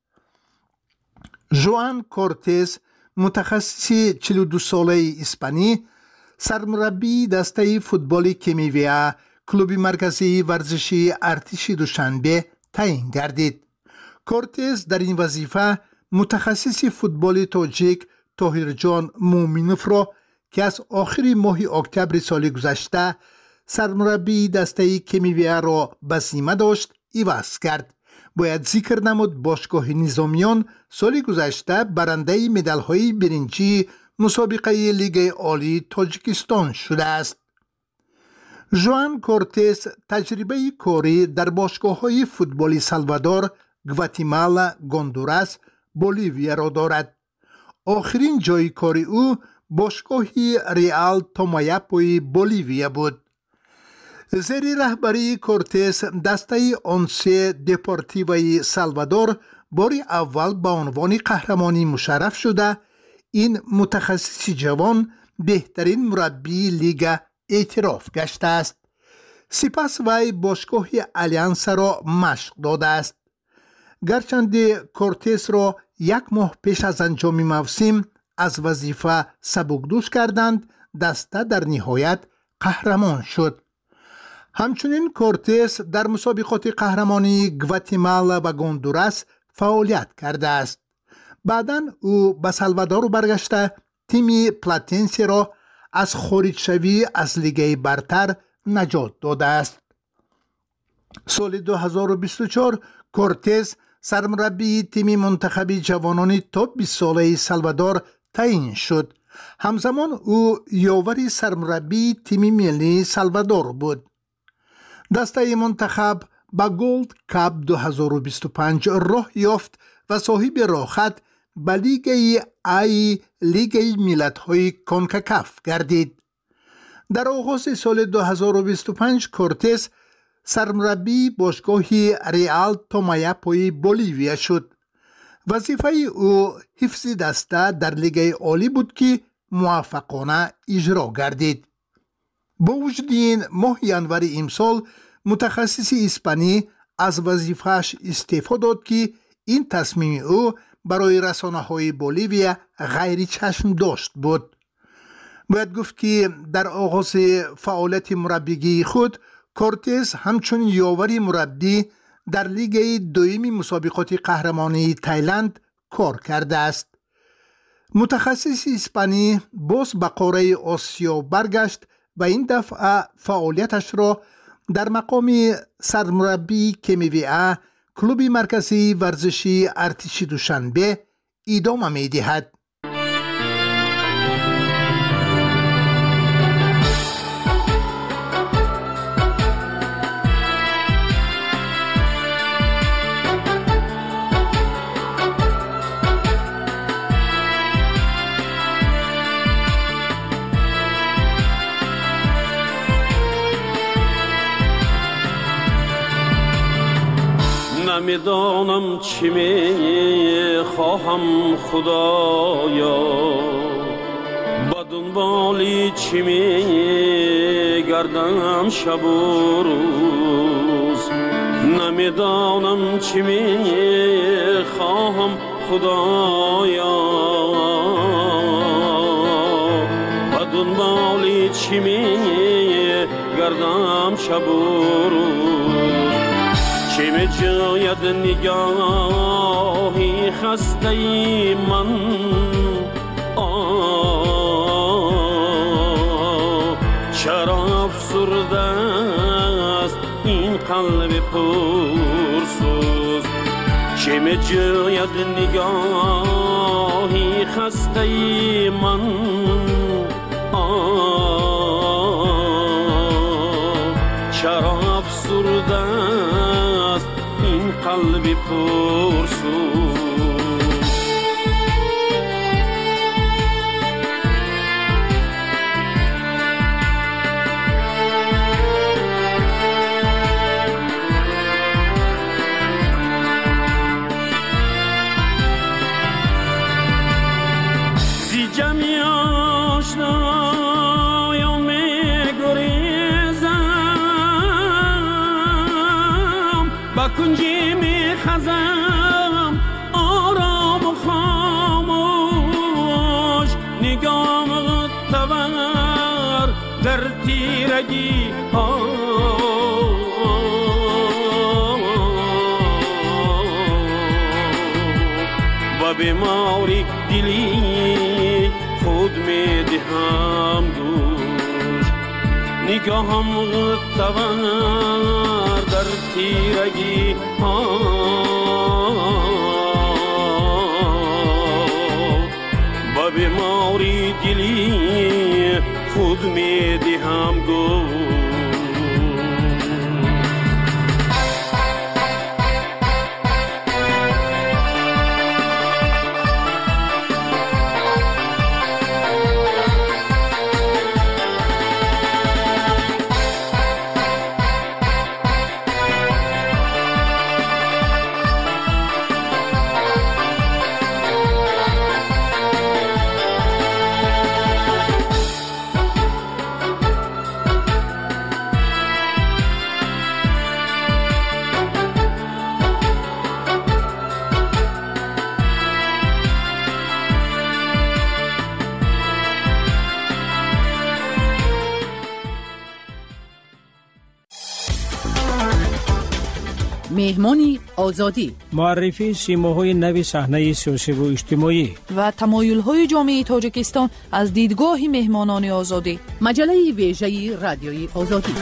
ژوان کورتز، متخصص 42 ساله اسپانی، سرمربی دسته فوتبال کمیویا کلوب مرکزی ورزشی ارتش دوشنبه تعیین گردید. کورتز در این وظیفه متخصص فوتبال تاجیک طاهرجان مومینوف را که از آخر ماه اکتبر سال گذشته سرمربی دسته کمیویا را به ذمه داشت عوض کرد. باید ذکر نمود باشگاه نظامیان سال گذشته برنده مدال‌های برنجی مسابقه لیگ عالی تاجیکستان شده است. ژوان کورتز تجربه کاری در باشگاه‌های فوتبال سالوادور، گواتیمالا، گوندوراس، بولیویا را دارد. آخرین جای کاری او باشگاه ریال تومایاپوی بولیویا بود. زیر رهبری کورتز دسته اونسه دپورتیوی سالوادور بار اول به عنوان قهرمانی مشرف شده. این متخصص جوان بهترین مربی لیگ اعتراف گشته است. سپس وی باشگاه الیانس را مشق داده است. گرچند کورتز را 1 ماه پیش از انجام موسم از وظیفه سبکدوش کردند، دسته در نهایت قهرمان شد. همچنین کورتز در مسابقات قهرمانی گواتیمالا و گوندوراس فعالیت کرده است. بعداً او به سالوادور برگشته تیم پلاتنسی را از خارج شوی از لیگ برتر نجات داده است. سال 2024 کورتز سرمربی تیم منتخب جوانان تا 20 ساله سالوادور تعیین شد. همزمان او یاور سرمربی تیم ملی سالوادور بود. دسته منتخب با گولد کاپ 2025 راه یافت و صاحب راحت به لیگ لیگ ملت‌های کانکاکاف گردید. در آغاز سال 2025 کورتز سرمربی باشگاه ریال تومایاپوی بولیویا شد. وظیفه او حفظ دسته در لیگ عالی بود که موفقانه اجرا گردید. با وجود این ماه ینور امسال متخصص اسپانی از وظیفه‌اش استعفا داد که این تصمیم او برای رسانه‌های بولیویا غیر چشم داشت بود. باید گفت که در آغاز فعالیت مربیگی خود کورتز همچون یاوری مربی در لیگ دوم مسابقات قهرمانی تایلند کار کرده است. متخصص اسپانی باز به قاره آسیا برگشت و این دفعه فعالیتش را در مقام سرمربی کمیویا کلوب مرکزی ورزشی ارتش دوشنبه ادامه می‌دهد. نمیدانم چی می خواهم خدایا، با دنبالی چی می گردم شب و روز. نمیدانم چی می خواهم خدایا، با دنبالی چی می گردم شب و روز. چه می جاید نگاهی خسته من چرا افسرده است این قلب پرسوز چه می جوید نگاهی خسته من چرا افسرده است این قلب پرسوز کنجی می خزم آرام و خاموش نگام تور در تیرگی و بیماری دلی خود می دهم دوش نگاهم تور در تیرگی با بیماری دلی خود می دهم گو مهمانی آزادی معرفی سیماهای نوی صحنه سیاسی و اجتماعی و تمایل‌های جامعه تاجیکستان از دیدگاه مهمانان آزادی مجله ویژه رادیوی آزادی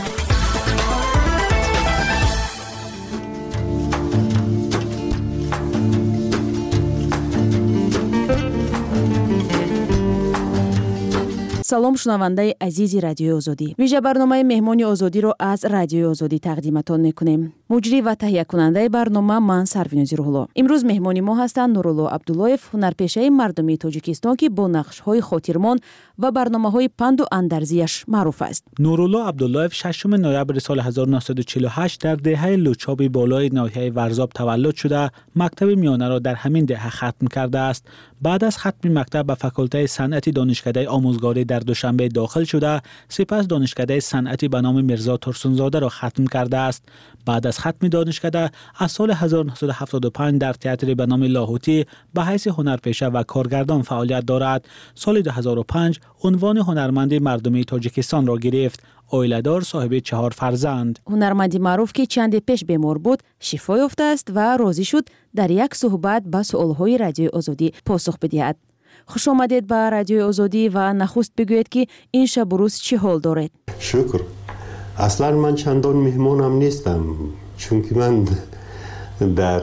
салом шунавандаи азизи радиои озодӣ. вижа барномаи меҳмони озодиро аз радиои озодӣ тақдиматон мекунем. муҷрӣ ва таҳиякунандаи барнома ман Сарвинози Рӯҳулло. имрӯз меҳмони мо ҳастанд Нурулло Абдуллоев, ҳунарпешаи мардумии Тоҷикистон ки бо нақшҳои хотирмон ва барномаҳои панду андарзияш маъруф аст. Нурулло Абдуллоев 6 ноябри соли 1948 дар деҳаи Лучоби болои ноҳияи Варзоб таваллуд шуда, мактаби миёнаро дар ҳамин деҳа хатм кардааст. баъд аз хатми мактаб ба факултаи санъати донишкадаи омӯзгорӣ дар Душанбе дохил шуда, сипас донишкадаи санъати ба номи Мирзо Турсунзодаро хатм кардааст. баъд аз хатми донишкада аз соли 1975 дар театри ба номи Лоҳутӣ ба ҳайси ҳунарпеша ва коргардон фаъолият дорад. соли 2005 унвони ҳунарманди мардумии Тоҷикистонро гирифт. оиладор, соҳиби 4 фарзанд. ҳунарманди маъруф ки чанде пеш бемор буд, шифо ёфтааст ва розӣ шуд дар як суҳбат ба суолҳои радиои озодӣ посух бидиҳад. хуш омадед ба радиои озодӣ ва нахуст бигӯед ки ин шабу рӯз чӣ ҳол доред? шукр. аслан ман чандон меҳмонам нестам, чунки ман дар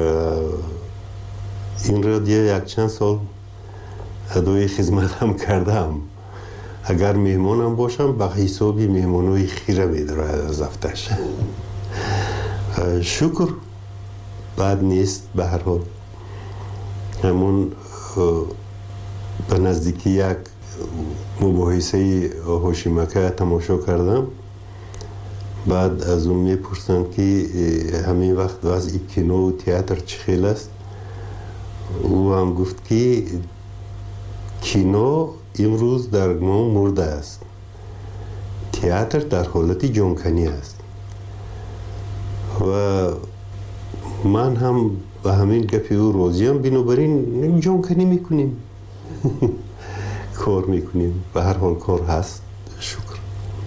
ин радио якчанд сол адои хизматам кардам. агар меҳмонам бошам ба ҳисоби меҳмонои хира медорад аз афташ. шукр, бад нест. ба ҳар ҳол ҳамон ба наздики як мубоҳисаи ҳошимака тамошо кардам. баъд аз он мепурсанд ки ҳамин вақт вазъи кинову театр чӣ хел аст. ӯ ҳам гуфт ки кино имрӯз дар мо мурдааст, театр дар ҳолати ҷонканӣ аст. ва ман ҳам ба ҳамин гапи ӯ розиам, бинобар ин ҷонканӣ мекунем. кор мекунем. ба ҳар ҳол кор ҳаст. шукр.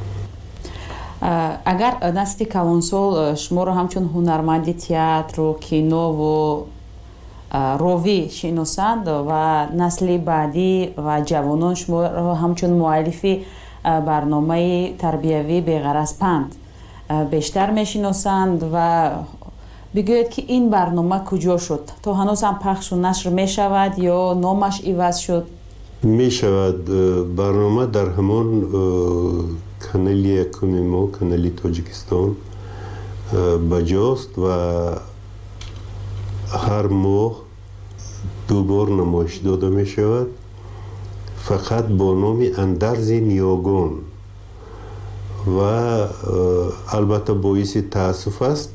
агар насли калонсол шуморо ҳамчун ҳунарманди театру кинову ровӣ шиносанд ва насли баъдӣ ва ҷавонон шуморо ҳамчун муаллифи برنامه تربیوی بی‌غرض پند بیشتر میشناسند و بگوید که این برنامه کجا شد؟ تا هنوز هم پخش و نشر می شود یا نامش عوض شد؟ می شود. برنامه در همان کانال یکم ما، کانال تاجیکستان بجاست و هر ماه 2 بار نمایش داده می شود، فقط با نام اندرز نیاگان و البته باعث تاسف است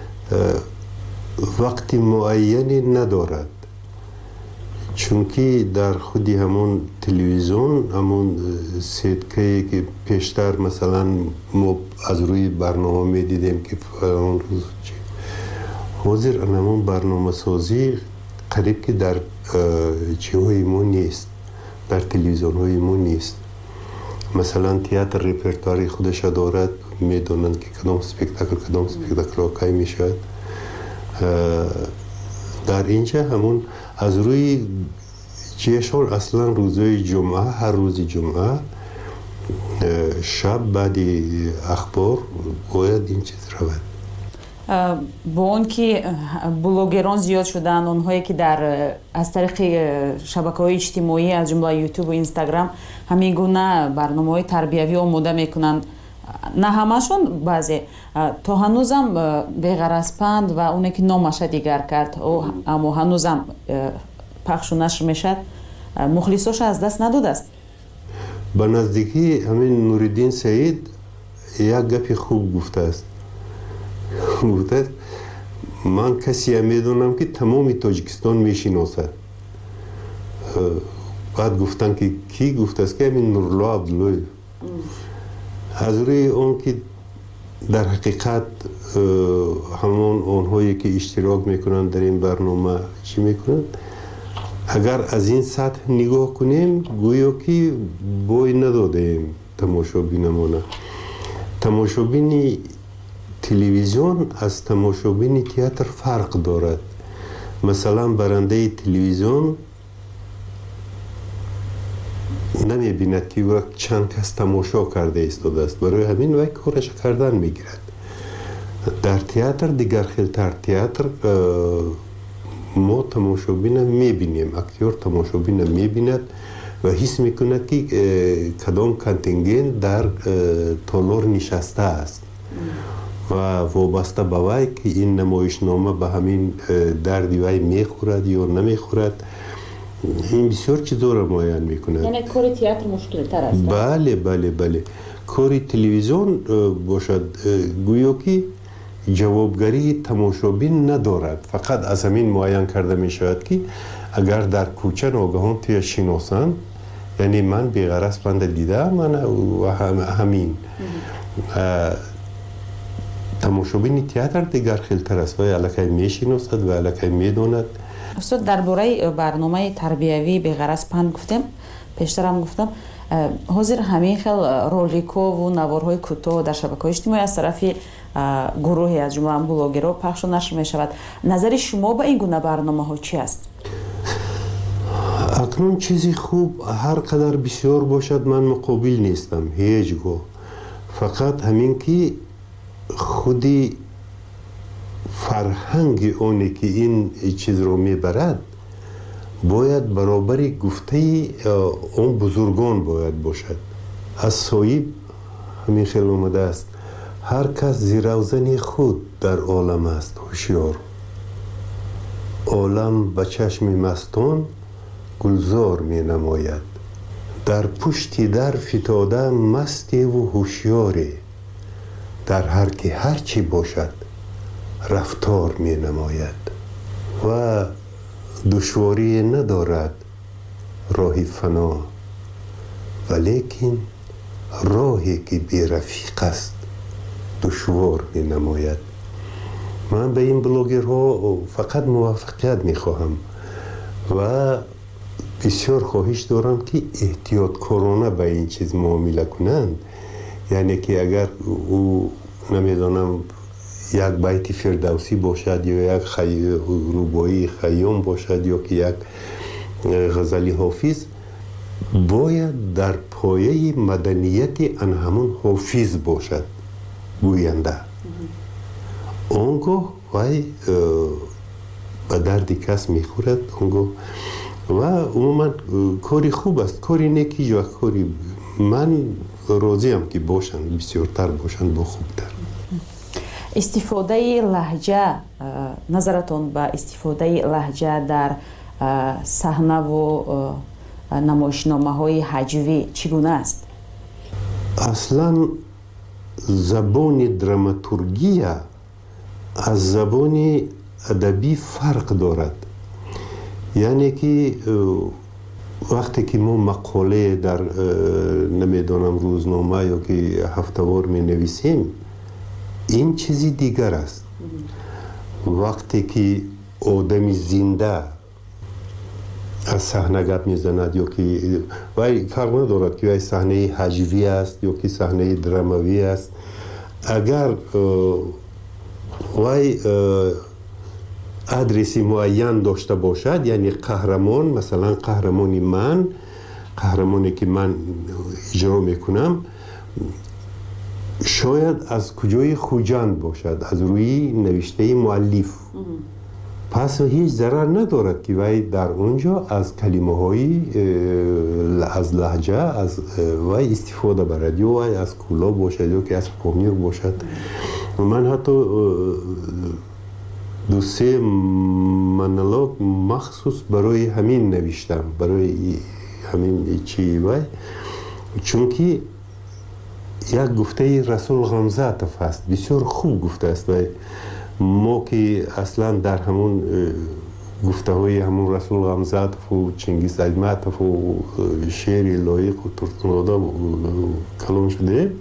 وقت معینی ندارد، چون که در خودی همون تلویزیون همون سیدکه که پیشتر مثلا ما از روی برنامه می دیدیم که اون روز حاضر همون برنامه سازی قریب که در چیهای ما نیست، در تلویزیون های ما نیست. مثلا تئاتر رپرتواری خودش دارد، میدونند که کدام سپکتاکل آقای می شود. در اینجا همون از روی چیشان اصلا روزهای جمعه، هر روز جمعه شب بعد اخبار باید این چیز رود. با اون که بلوگران زیاد شدن، اونهایی که از طریق شبکه‌های اجتماعی از جمله یوتیوب و اینستاگرام همین گونه برنامه‌های تربیوی آماده میکنن، نه همشون، بعضی تا هنوزم بی‌غرض پند و اونی که نامش دیگر کرد اما هنوزم پخش و نشر میشد، مخلصاش از دست نداده است. به نزدیکی همین نوردین سعید یک گپی خوب گفته است. گفته من کسی میدونم که تمام تاجیکستان میشناسد. بعد گفتن که کی؟ گفته است که همین نورالله عبدالله. از روی اون که در حقیقت همون اونهایی که اشتراک میکنند در این برنامه چی میکنند، اگر از این سطح نگاه کنیم گویا که بوی ندادیم تماشابینمونه. تماشابین تلویزیون از تماشابین تئاتر فرق دارد. مثلا برنده تلویزیون نمی‌بیند که وقت چند کس تماشا کرده ایستاده است، برای همین وقت کارش کردن میگیرد. در تئاتر دیگر خیلتر، تئاتر ما تماشابین میبینیم، اکتور تماشابین میبیند و حس میکند که کدام کانتینگنت در تالار نشسته است و وابسته به وی که این نمایشنامه به همین دردی وی میخورد یا نمیخورد، این بسیار چیزا را معین میکند. یعنی کار تئاتر مشکل تر است؟ بله. کار تلویزیون باشد گویا که جوابگری تماشابین ندارد، فقط از همین معین کرده می شود که اگر در کوچه ناگهان توی شناسند، یعنی من بی‌غرض پند دیدم و همین تماشابین تئاتر دیگر خیلتر است و الکی می شناسد و الکی می داند. استاد درباره برنامه تربیوی بی‌غرض پند گفتم، پیشتر هم گفتم حاضر همین خیل رولیک‌ها و نوارهای کوتاه در شبکه‌های اجتماعی از طرف گروهی از جمله بلوگرها پخش و نشر می شود. نظر شما به این گونه برنامه ها چی است؟ اکنون چیزی خوب هر قدر بسیار باشد من مقابل نیستم هیچگاه، فقط همین که خودی فرهنگ اونی که این چیز رو میبرد باید برابری گفته اون بزرگان باید باشد. از صاحب همین خیلی اومده است هر کس زیروزن خود در عالم است هوشیار، عالم به چشم مستان گلزار می نماید، در پشتی در فتاده مستی و هوشیاری، در هر که هرچی باشد رفتار می نماید و دشواری ندارد راه فنا، ولیکن راهی که بی رفیق است دشوار می نماید. من به این بلوگرها فقط موفقیت می خواهم و بسیار خواهش دارم که احتیاط کارانه به این چیز معامله کنند. یعنی که اگر او نمیدانم یک بیت فردوسی باشد یا یک رباعی خیام باشد یا که یک غزل حافظ، باید در پایه مدنیت ان همون حافظ باشد گوینده اونگاه وای به درد کس میخورد اونگاه و عموما کاری خوب است کاری نیکی یا کاری من راضیم که باشند بسیارتر باشند با خوبتر استفاده لهجه نظرتون به استفاده لهجه در صحنه و نمایشنامه های هجوی چگونه است؟ اصلا زبان دراماتورگی از زبان ادبی فرق دارد یعنی که وقتی که ما مقاله در نمیدانم روزنامه یا که هفته‌وار می نویسیم این چیزی دیگر است وقتی که آدمی زنده از صحنه گپ میزند یا که وای فرق ندارد که وای صحنه هجوی است یا که صحنه دراموی است اگر وای ادرسی معین داشته باشد یعنی قهرمان مثلا قهرمانی من قهرمانی که من اجرا میکنم شاید از کجای خوجند باشد از روی نوشته مؤلف پس هیچ ضرر ندارد که وای در اونجا از کلمه های از لهجه از وای استفاده برد یا وای از کولا باشد یا که از پامیر باشد من حتی دو سه مونولوگ مخصوص برای همین نوشتم برای همین چی وای چون که یک گفته رسول غمزاتف است بسیار خوب گفته است و ما که اصلا در همون گفته های همون رسول غمزاتف و چنگیز ایتماتف و شعر لایق و ترکمنادا کلام شده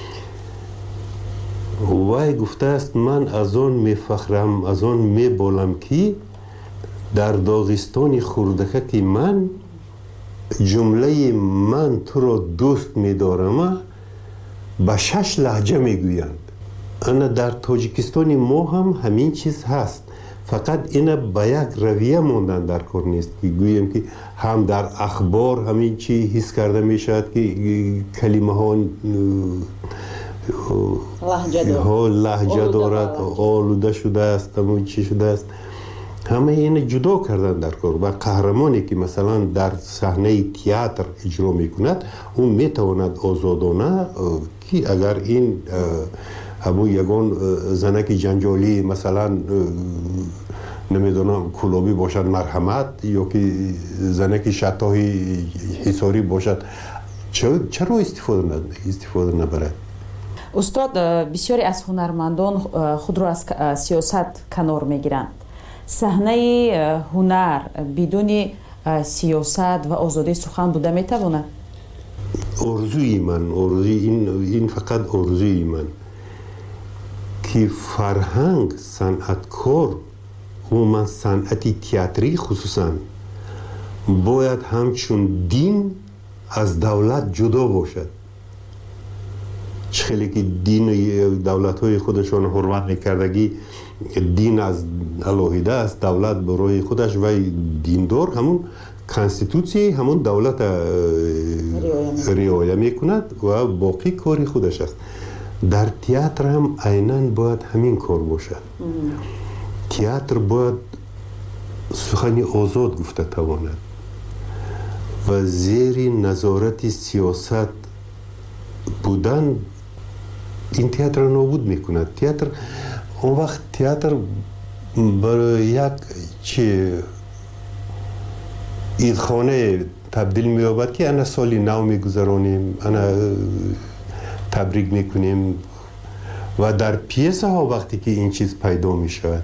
وای گفته است من از آن میفخرم از آن میبالم که در داغستان خوردکه که من جمله من تو را دوست میدارم به 6 لهجه میگویند انا در تاجیکستان ما هم همین چیز هست فقط اینا به یک رویه موندن در کار نیست که گویم که هم در اخبار همین چی حس کرده میشد که کلمه ها لهجه دارد آلوده شده است همون چی شده است همه این جدا کردن در کار و قهرمانی که مثلا در صحنه تئاتر اجرا میکند اون میتواند آزادانه که اگر این همون یگان زنک جنجالی مثلا نمیدونم کلابی باشد مرحمت یا که زنک شتاهی حساری باشد چرا استفاده نبرد استاد بسیاری از هنرمندان خود را از سیاست کنار میگیرند صحنه هنر بدون سیاست و آزادی سخن بوده میتواند آرزوی من این فقط آرزوی من که فرهنگ صنعتکار و من صنعتی تئاتری خصوصا باید همچون دین از دولت جدا باشد خیلی که دین دولت های خودشان حرمت میکردگی دین از علاهیده است دولت برای خودش و دیندار همون کانستیتوسی همون دولت رعایت میکند و باقی کاری خودش است در تئاتر هم عیناً باید همین کار باشد تئاتر باید سخنی آزاد گفته تواند و زیر نظارت سیاست بودن این تئاتر نابود میکند تئاتر اون وقت تئاتر برای یک عیدخانه تبدیل می‌یابد که انا سالی نو میگذرانیم انا تبریک میکنیم و در پیسه ها وقتی که این چیز پیدا میشود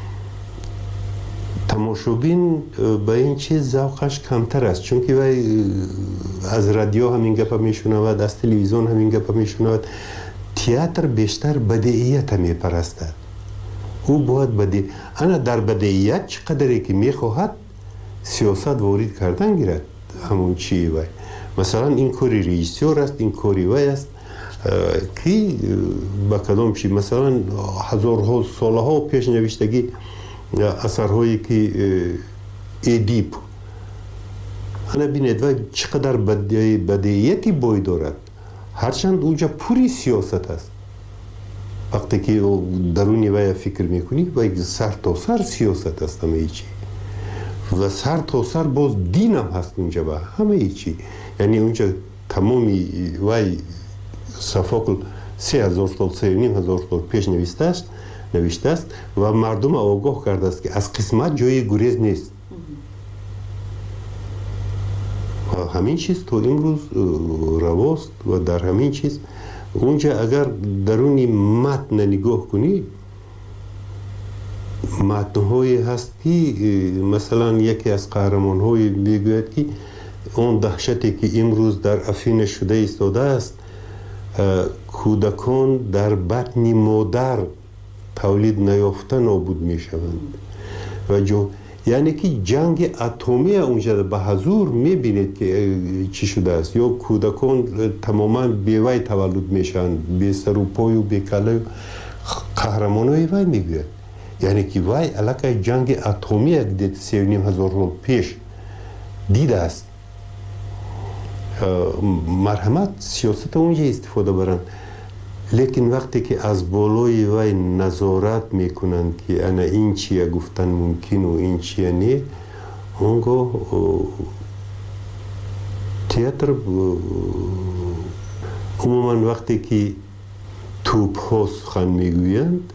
تماشابین به این چیز ذوقش کمتر است چون که از رادیو همین گپ میشنود از تلویزیون همین گپ میشنود تئاتر بیشتر بدیعیت میپرستد او باید بدی انا در بدیعیت چقدری که میخواهد سیاست وارد کردن گیرد همون چی وای مثلا این کاری رئیسیور است این کاری وای است که با کدام چی مثلا هزارها سالها پیش نوشتگی اثرهایی که ادیپ انا بینید و چقدر بدیهیتی بوی دارد، هرچند اونجا پوری سیاست است. وقتی که درونی وی فکر میکنی و سر تا سر سیاست است همه چی و سر تا سر باز دین هم هست اونجا و همه چی. یعنی اونجا تمامی وی صفاقل 3000 سال 3500 سال پیش نوشته است و مردم آگاه کرده است که از قسمت جای گریز نیست. و همین چیز تو امروز رواست و در همین چیز اونجا اگر درونی متن نگاه کنی، متن‌هایی هست که مثلا یکی از قهرمان‌های میگوید که اون دهشتی که امروز در افیون شده ایستاده است، کودکان در بطن مادر تولید نیافته نابود میشوند و یعنی که جنگ اتمی اونجا به حضور میبینید که چی شده است. یا کودکان تماما بیوی تولد میشن، بی سر و پای و بی کله. قهرمانای وی میگوید یعنی که وی علاقه جنگ اتمی دید 3500 سال پیش دیده است. مرحمت سیاست اونجا استفاده برند، لیکن وقتی که از بالای وی نظارت میکنند که انا این چیه گفتن ممکن و این چیه نه، اونگاه تئاتر عموما وقتی که توپ ها سخن میگویند،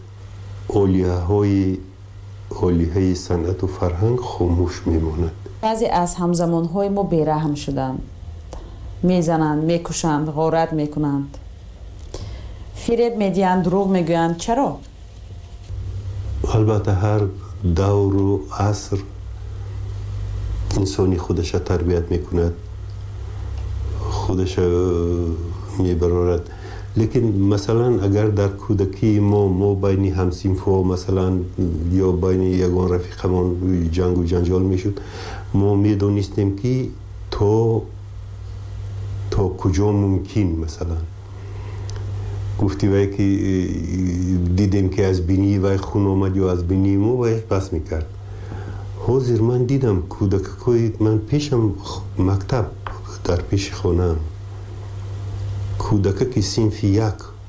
اولیه صنعت و فرهنگ خاموش میماند. بعضی از همزمان های ما بیرحم شدند، میزنند، میکشند، غارت میکنند، فریب میدیند، دروغ میگویند. چرا؟ البته هر دور و عصر انسانی خودش تربیت میکند، خودش میبرارد. لیکن مثلا اگر در کودکی ما بین همسینفا مثلا یا بین یگان رفیقمان جنگ و جنجال میشد، ما میدونستیم که تا کجا ممکن مثلا گفتی وی که دیدیم که از بینی وی خون آمد یا از بینی ما وی پس میکرد. حاضر من دیدم کودکای من پیشم مکتب در پیش خانم کودک که صنف یک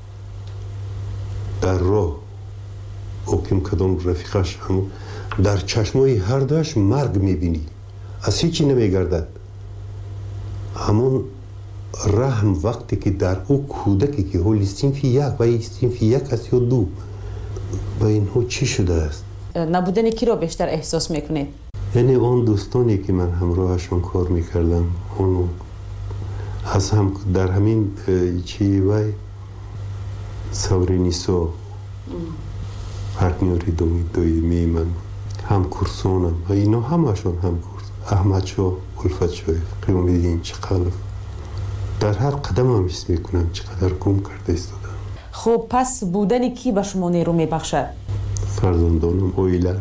در راه اوکیم کدام رفیقش هم در چشمای هر دوش مرگ میبینی، از هیچی نمیگردد. همون رحم وقتی که در او کودکی که حالی صنف یک و صنف یک است یا دو، با اینها چی شده است؟ نبودن کی را بیشتر احساس میکنید؟ یعنی اون دوستانی که من همراهشون کار میکردم، اونو از هم در همین چی وای سورینیسو پارتنری دویمی من هم کورسونم و اینا همشون هم کورس. احمد شو، الفت شوی، قیام الدین چقلف، در هر قدم هم حس میکنم چقدر گم کرده ایستادم. خب پس بودن کی به شما نیرو میبخشد؟ فرزندانم، اویلا.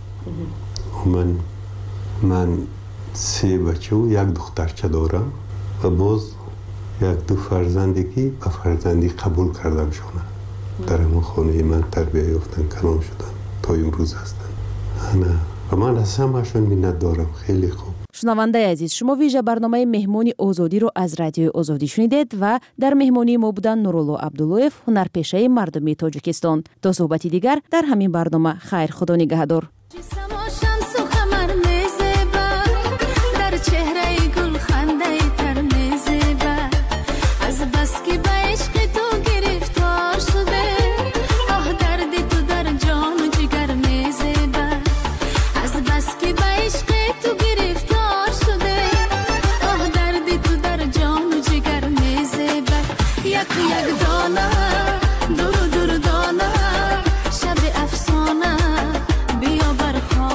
من 3 بچه و 1 دخترچه دارم و باز 1-2 فرزندی که به فرزندی قبول کردم شونه در همون خانه من تربیه یافتن، کلام شدن، تا امروز هستن. و من از همه‌شون منت دارم. خیلی خوب. شنونده عزیز، شما ویژه برنامه مهمانی آزادی رو از رادیو آزادی شنیدید و در مهمانی ما بودن نورالله عبداللهیف، هنرپیشه مردمی تاجیکستان. تا صحبتی دیگر در همین برنامه. خیر، خدا نگهدار. دور دور دانه شب افسانه بیا بر خانه.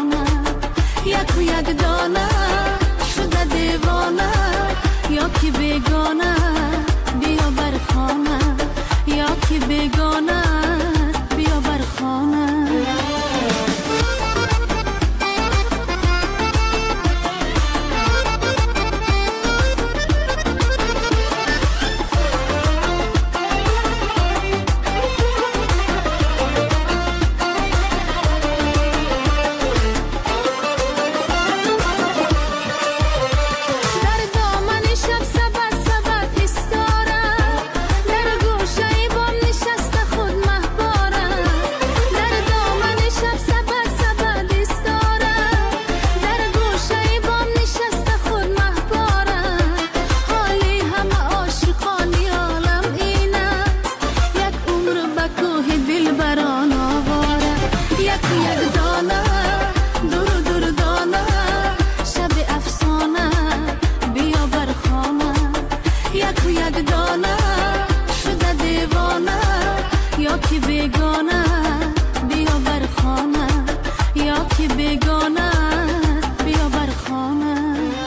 یا که بیگانه بیا بر خانه یا که بیگانه بیا بر خانه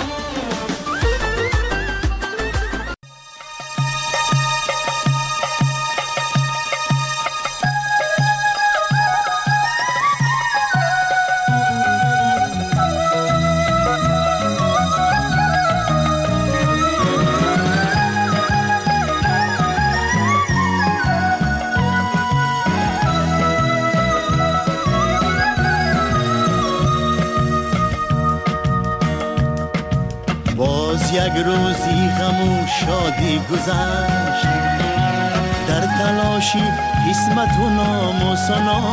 یک روزی غم و شادی گذشت در تلاشی قسمت و نام و سنا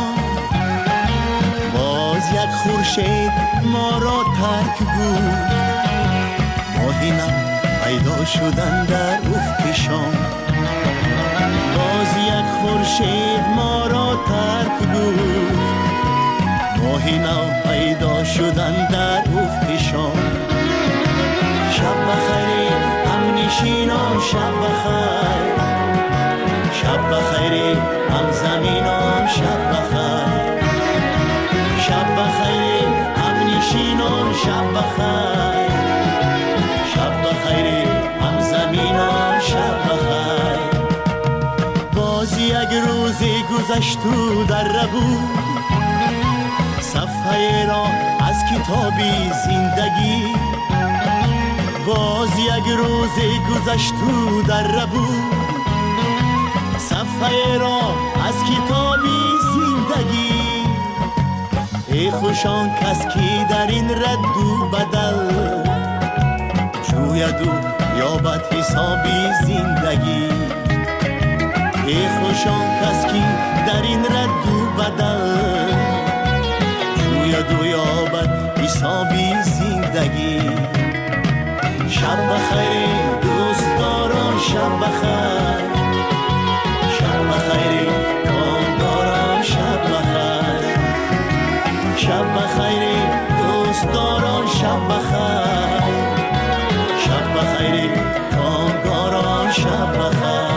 باز یک خورشید ما را ترک بود ماهی نو پیدا شدن در افق شام باز یک خورشید ما را ترک بود ماهی نو پیدا شدن در افق شام شب بخیر هم نشینان شب بخیر شب بخیر هم زمینان شب بخیر شب بخیر هم نشینان شب بخیر شب بخیر هم زمینان شب بخیر باز یک روزی گذشت و در بود صفحه را از کتابی زندگی باز یک روزی گذشت و در بود صفحه را از کتابی زندگی ای خوشان کس کی در این رد و بدل جوید و یابد حسابی زندگی ای خوشان کس کی در این رد و بدل جوید و یابد حسابی زندگی شب بخیر دوستداران شب بخیر شب بخیر کامگاران شب بخیر شب بخیر دوستداران شب بخیر شب بخیر کامگاران شب بخیر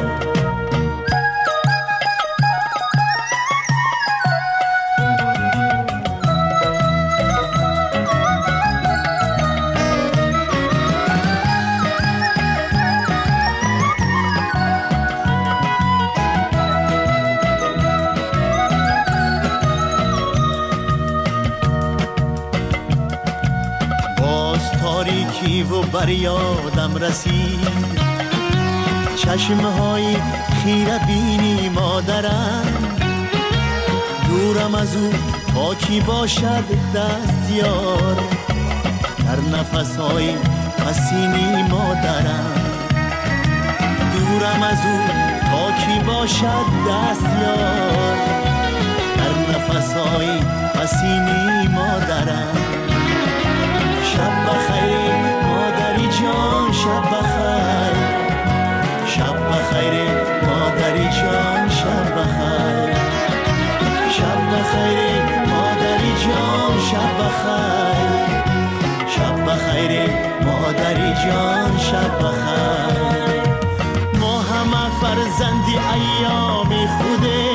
و بر یادم رسید چشمهای خیره بینی مادرم دورم از او تا کی باشد دستیار در نفسهای پسینی مادرم دورم از او تا کی باشد دستیار در نفسهای پسینی مادرم شب بخیر مادری جان شب بخیر شب بخیر مادری جان شب بخیر شب بخیر مادری جان شب بخیر شب بخیر مادری جان شب بخیر ما همه فرزندی ایام خوده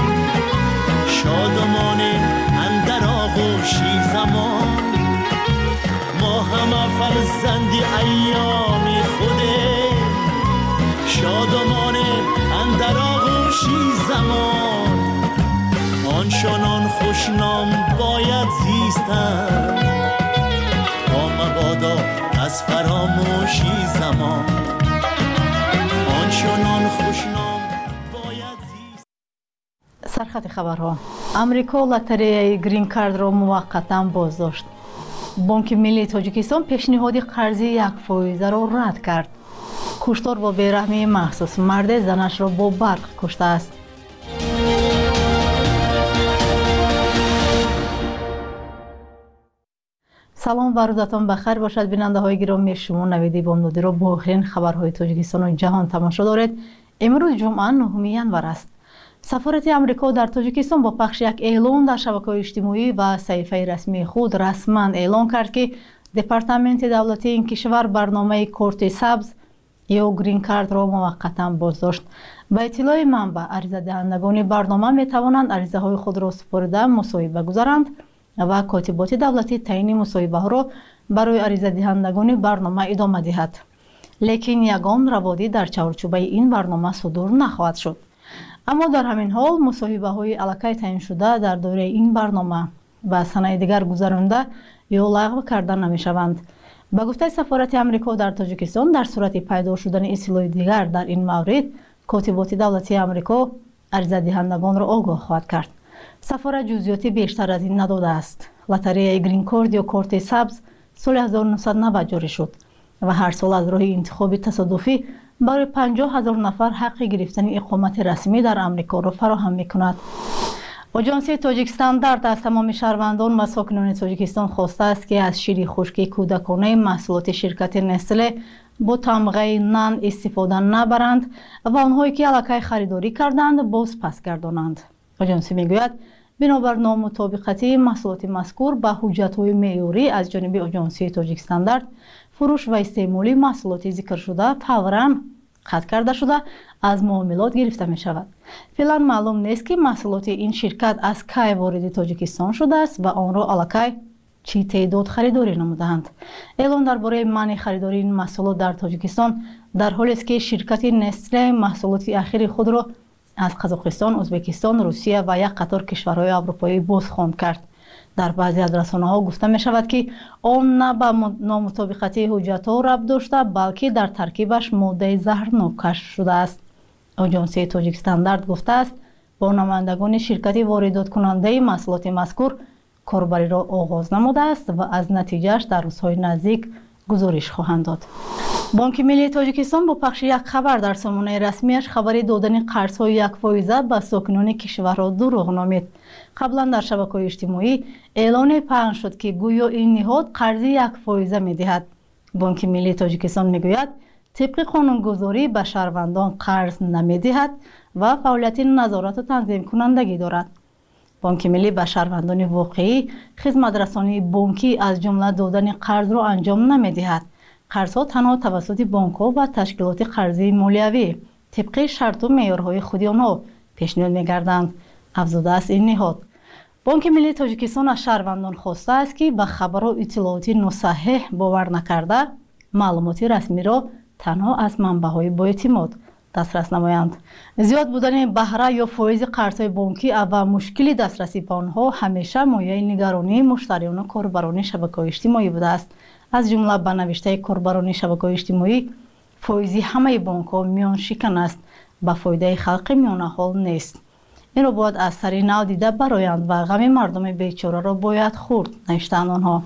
شادمان اندر آغوشی زمان ما همه فرزندی ایام خوده شادمان اندر آغوشی زمان آنچنان خوشنام باید زیستن تا مبادا از فراموشی زمان آنچنان خوشنام باید زیستن. سرخط خبرها امریکا لاتریای گرین کارت را موقتا بازداشت. بانک ملی تاجیکستان پیشنهاد قرضی 1% را رد کرد. کشتار با بیرحمی محسوس مرد زنش را با برق کشته است. سلام و روزتان بخیر باشد بیننده های گرامی شما نویدی بامدادی را با آخرین خبرهای تاجیکستان و جهان تماشا دارید. امروز جمعه 9 ینور است. سفارت امریکا در تاجیکستان با پخش یک اعلان در شبکه‌های اجتماعی و صحیفه رسمی خود رسما اعلان کرد که دپارتمنت دولتی این کشور برنامه کارت سبز یا گرین کارت را موقتا بازداشت. با اطلاع منبع عریضه دهندگان برنامه می توانند عریضه های خود را سپرده مصاحبه گذارند و کاتبات دولتی تعیین مصاحبه ها را برای عریضه دهندگان برنامه ادامه دهد. لیکن یگان روادی در چارچوب این برنامه صدور نخواهد شد. اما در همین حال مصاحبه های الکی تعیین شده در دوره این برنامه و سنه دیگر گذرانده یا لغو کرده نمی شوند. به گفته سفارت امریکا در تاجیکستان در صورت پیدا شدن اطلاع دیگر در این مورد کاتبات دولتی امریکا عریضه دهندگان را آگاه خواهد کرد. سفارت جزئیات بیشتر از این نداده است. لاتاری گرین کارت یا کارت سبز سال 1990 جاری شد و هر سال از راه انتخاب تصادفی برای 50,000 نفر حق گرفتن اقامت رسمی در امریکا را فراهم می‌کند. آژانس تاجیکستان از تمام شهروندان و ساکنان تاجیکستان خواسته است که از شیر خشک کودکانه محصولات شرکت نسله با تمغه نان استفاده نبرند و آنهایی که الکی خریداری کردند باز پس گردانند. آژانس میگوید بنابر نامطابقتی محصولات مذکور با حجت‌های معیاری از جانب آژانس تاجیکستان فروش و استعمال محصولات ذکر شده فوراً قطع کرده شده از معاملات گرفته می شود. فعلا معلوم نیست که محصولات این شرکت از کی وارد تاجیکستان شده است و آن را الکی چی تعداد خریداری نمودند. اعلان درباره منع خریداری این محصولات در تاجیکستان در حالی است که شرکت نسله محصولات اخیر خود را از قزاقستان، ازبکستان، روسیه و یک قطار کشورهای اروپایی بازخوان کرد. در بعضی از رسانه‌ها گفته می شود که آن نه به نامطابقتی حجت‌ها ربط داشته بلکه در ترکیبش ماده زهرناک کشف شده است. آژانس تاجیکستان گفته است با نمایندگان شرکت واردات کننده محصولات مذکور کاربری را آغاز نموده است و از نتیجهش در روزهای نزدیک گزارش خواهند داد. بانک ملی تاجیکستان با پخش یک خبر در سامانه رسمیش خبری دادن قرض‌های 1% به ساکنان کشور را دروغ نامید. قبلا در شبکه‌های اجتماعی اعلان پخش شد که گویا این نهاد قرض 1% می‌دهد. بانک ملی تاجیکستان می‌گوید طبق قانونگذاری به شهروندان قرض نمی‌دهد و فعالیت نظارت و تنظیم کنندگی دارد. بانک ملی به شهروندان واقعی خدمت رسانی بانکی از جمله دادن قرض را انجام نمی‌دهد. قرض‌ها تنها توسط بانک‌ها و تشکیلات قرضی مالیوی طبق شرط و معیارهای خود آنها پیشنهاد می‌گردند. افزوده است این نهاد. بانک ملی تاجیکستان از شهروندان خواسته است که به خبر و اطلاعات ناصحیح باور نکرده معلومات رسمی را تنها از منبع‌های با اعتماد دسترس نمایند. زیاد بودن بهره یا فایز قرض‌های بانکی و مشکل دسترسی به آنها همیشه مایه نگرانی مشتریان و کاربران شبکه‌های اجتماعی بوده است. از جمله به نوشته کاربران شبکه‌های اجتماعی فایز همه بانک‌ها میان شکن است، به فایده خلق میان حال نیست. این را باید از سر نو دیده برایند و غم مردم بیچاره را باید خورد، نوشتند آنها.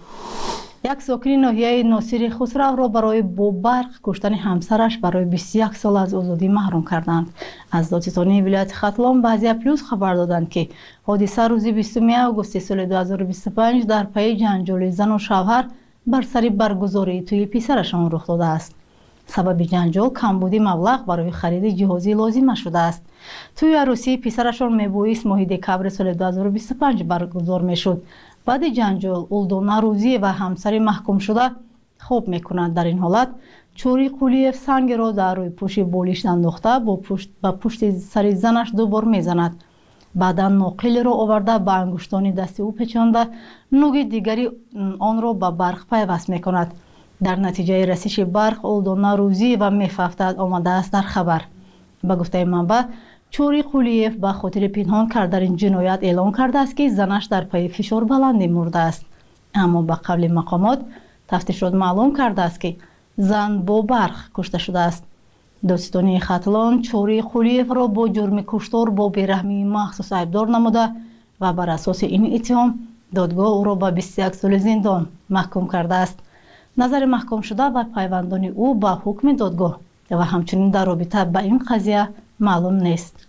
یک ساکن ناحیه ناصر خسرو را برای با برق کشتن همسرش برای 21 سال از آزادی محروم کردند. از دادستانی ولایت ختلان بعضی پلوس خبر دادند که حادثه روز 20 آگوست سال 2025 در پی جنجال زن و شوهر بر سر برگزاری توی پسرشان رخ داده است. سبب جنجال کمبودی مبلغ برای خرید جهازی لازم شده است. توی عروسی پسرشان میبایست ماه دکبر سال 2025 برگزار میشد. بعد جنجال اولدونا روزی و همسر محکوم شده خوب میکنند. در این حالت چوری قولیف سنگ را در روی پوش بالشت انداخته با پشت سر زنش دوبار میزند. بعدا ناقل را آورده به انگشتان دست او پیچانده نوک دیگری آن را به برق پیوست میکند. در نتیجه رسش برق اولدونا روزی و میفافتد آمده است در خبر. به گفته منبع چوری قولیف به خاطر پنهان کردن جنایت اعلام کرده است که زنش در پی فشار بلندی مرده است. اما به قبل مقامات تفتیشات معلوم کرده است که زن با برق کشته شده است. دادستانی ختلان چوری قولیف را با جرم کشتار با بیرحمی مخصوص ایبدار نموده و بر اساس این اتهام دادگاه او را به 21 سال زندان محکوم کرده است. نظر محکوم شده و پیوندان او با حکم دادگاه و همچنین در رابطه با این قضیه معلوم نیست.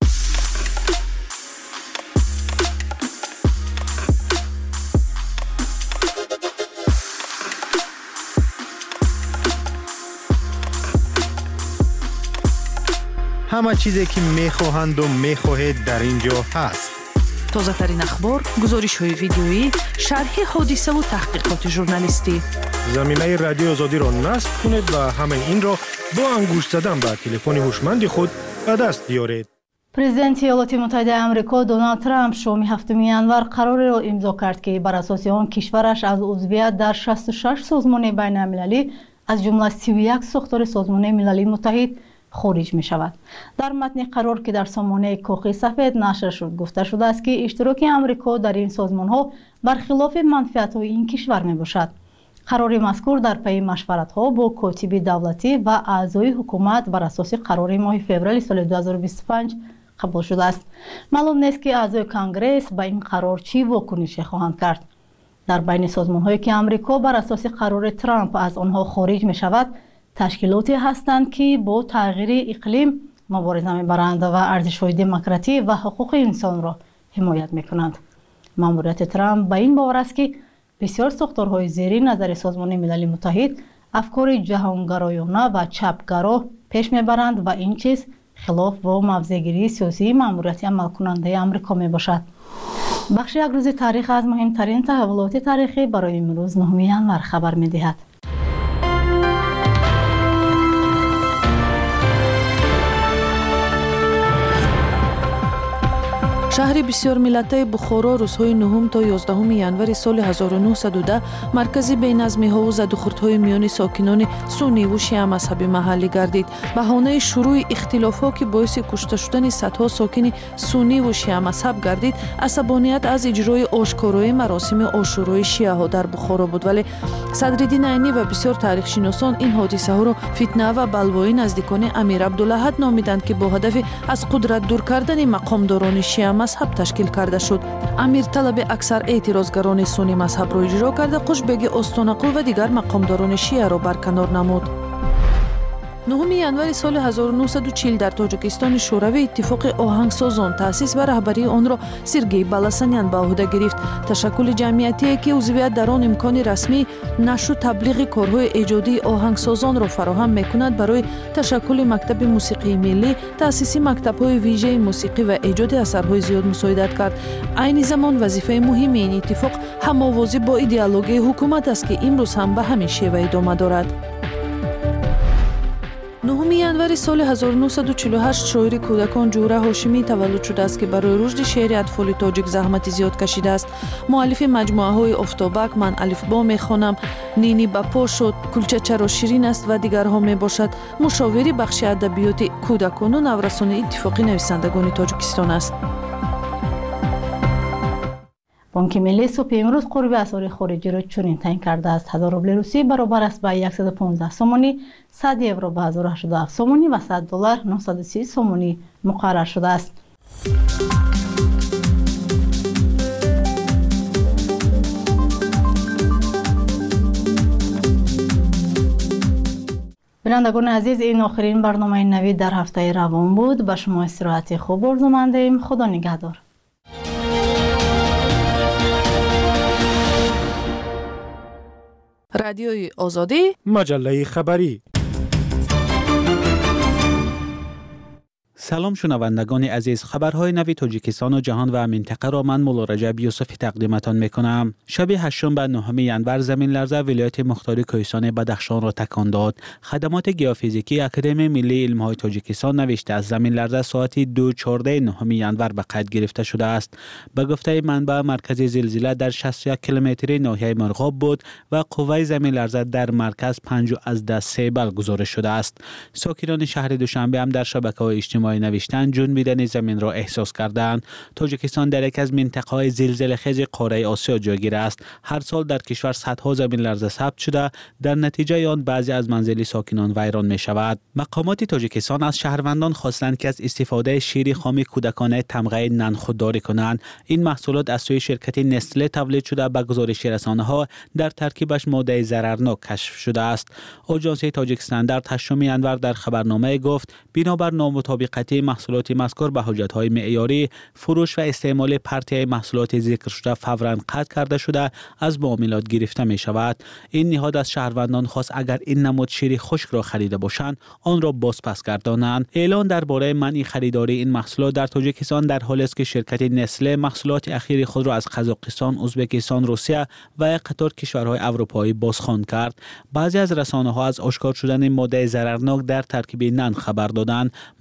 همه چیزی که میخواهند و میخواهید در اینجا هست. تازه ترین اخبار، گزارش های ویدیویی، شرح حادثه و تحقیقات ژورنالیستی. زمینه رادیو آزادی را نصب کنید و همین این را با انگشت زدن به تلفن هوشمند خود به دست بیارید. پرزیدنت ایالات متحده آمریکا دونالد ترامپ شام 7 ینور قراری را امضا کرد که بر اساس آن کشورش از عضویت در 66 سازمان بین المللی از جمله 31 ساختار سازمان ملل متحد خارج می شود. در متن قرار که در سامانه کاخ سفید نشر شد گفته شده است که اشتراک آمریکا در این سازمان ها برخلاف منفعت های این کشور می باشد. قرار مذکور در پی مشورت ها با کاتب دولتی و اعضای حکومت بر اساس قرار ماه فوریه سال 2025 قبول شده است. معلوم نیست که اعضای کنگره به این قرار چی واکنشی خواهند کرد. در بین سازمان هایی که آمریکا بر اساس قرار ترامپ از آنها خارج می شود تشکیلاتی هستند که با تغییر اقلیم مبارزه می‌برند و ارزش‌های دموکراسی و حقوق انسان را حمایت می‌کنند. ماموریت ترامپ به این باور است که بسیار ساختارهای زیر نظر سازمان ملل متحد افکار جهانگرایانه و چپگرا پیش می‌برند و این چیز خلاف با موضع‌گیری سیاسی ماموریت عملکننده آمریکا میباشد. بخش یک روز تاریخ از مهمترین تحولات تاریخی برای امروز 9 ینور خبر می‌دهد. شهر بسیار ملتی بخارا روزهای 9 تا 11 ینور سال 1910 مرکزی بی‌نظمی‌ها و زدوخوردهای میان ساکنان سنی و شیعه مذهبی محلی گردید. بهانه شروع اختلافات که باعث کشته شدن صدها ساکن سنی و شیعه مذهب گردید، عصبانیت از اجرای آشکارای مراسم عاشورای شیعه ها در بخارا بود، ولی صدرالدین عینی و بسیار تاریخ شناسان این حادثه ها را فتنه و بلوای نزدیکان امیر عبدالاحد نامیدند که با هدف از قدرت دور کردن مقامداران شیعه مذهب تشکیل کرده شد. امیر طلب اکثر اعتراضگران سنی مذهب را اجرا کرده، قشبگ استانقل و دیگر مقامداران شیعه را برکنار نمود. 9 ینور سال 1940 در تاجیکستان شوروی اتفاق آهنگسازان تأسیس و رهبری آن را سرگئی بالاسانیان به عهده گرفت. تشکل جمعیتی که عضویت در آن امکان رسمی نشر و تبلیغ کارهای ایجادی آهنگسازان را فراهم می‌کند. برای تشکل مکتب موسیقی ملی تأسیس مکتب‌های ویژه موسیقی و ایجاد اثرهای زیاد مساعدت کرد. عین زمان وظیفه مهم این اتفاق هم‌آوازی با ایدئولوژی حکومت است که امروز هم به همین شیوه ادامه دارد. 9 ینور سال 1948 شاعر کودکان جوره هاشمی تولد شده است که برای رشد شعر اطفال تاجیک زحمت زیاد کشیده است. مؤلف مجموعه های افتابک، من الفبا میخوانم، نینی به پا شد، کلچه چرا شیرین است و دیگرها می باشد. مشاوری بخش ادبیات کودکان و نورسان اتفاقی نویسندگان تاجیکستان است. بانک ملی صبح امروز قرب اسعار خارجی را چنین تعیین کرده است: 1000 روبل روسی برابر است به 115 سومانی، 100 یورو به 1087 سومانی و 100 دلار 930 سومانی مقرر شده است. بینندگان عزیز، این آخرین برنامه نوید در هفته روان بود. به شما استراحت خوب آرزومندیم. خدا نگهدار. رادیوی آزادی، مجله خبری. سلام شنوندگان عزیز، خبرهای نوی تاجیکستان و جهان و منطقه را من مولا رجب یوسف تقدیمتان میکنم. شب 8 به 9 ینور زمین لرزه ولایت مختار کوهستان بدخشان را تکان داد. خدمات گیوفیزیکی اکادمی ملی علم‌های تاجیکستان نوشته از زمین لرزه ساعت 2:14 9 ینور به قید گرفته شده است. به گفته منبع، مرکز زلزله در 61 کیلومتری ناحیه مرغاب بود و قوه زمین لرزه در مرکز 5.3 بل گزارش شده است. ساکنان شهر دوشنبه هم در شبکه‌های اجتماعی نوشتن جنبیدن زمین را احساس کردند. تاجیکستان در یک از منطقه‌های زلزله‌خیز قاره آسیا جایگیر است. هر سال در کشور صدها زمین لرزه ثبت شده، در نتیجه آن بعضی از منازل ساکنان ویران می شود. مقامات تاجیکستان از شهروندان خواستند که از استفاده شیر خام کودکانه تمغه نان خودداری کنند. این محصولات از سوی شرکت نسله تولید شده، به گزارش رسانه‌ها در ترکیبش ماده ضررناک کشف شده است. آژانس تاجیکستان در 8 ینور در خبرنامه گفت بنابر نامطابقت محصولات مذکور به حجت‌های معیاری، فروش و استعمال پرتیه محصولات ذکر شده فوراً قطع کرده شده از معاملات گرفته می شود. این نهاد از شهروندان خواست اگر این نماد شیر خشک را خریده باشند آن را بازپس گردانند. اعلان درباره منع خریداری این محصولات در تاجیکستان در حالی است که شرکت نسله محصولات اخیر خود را از قزاقستان، ازبکستان، روسیه و قطار کشورهای اروپایی بازخوان کرد. بعضی از رسانه‌ها از آشکار شدن ماده ضررناک در ترکیب نان خبر دادند. مستقل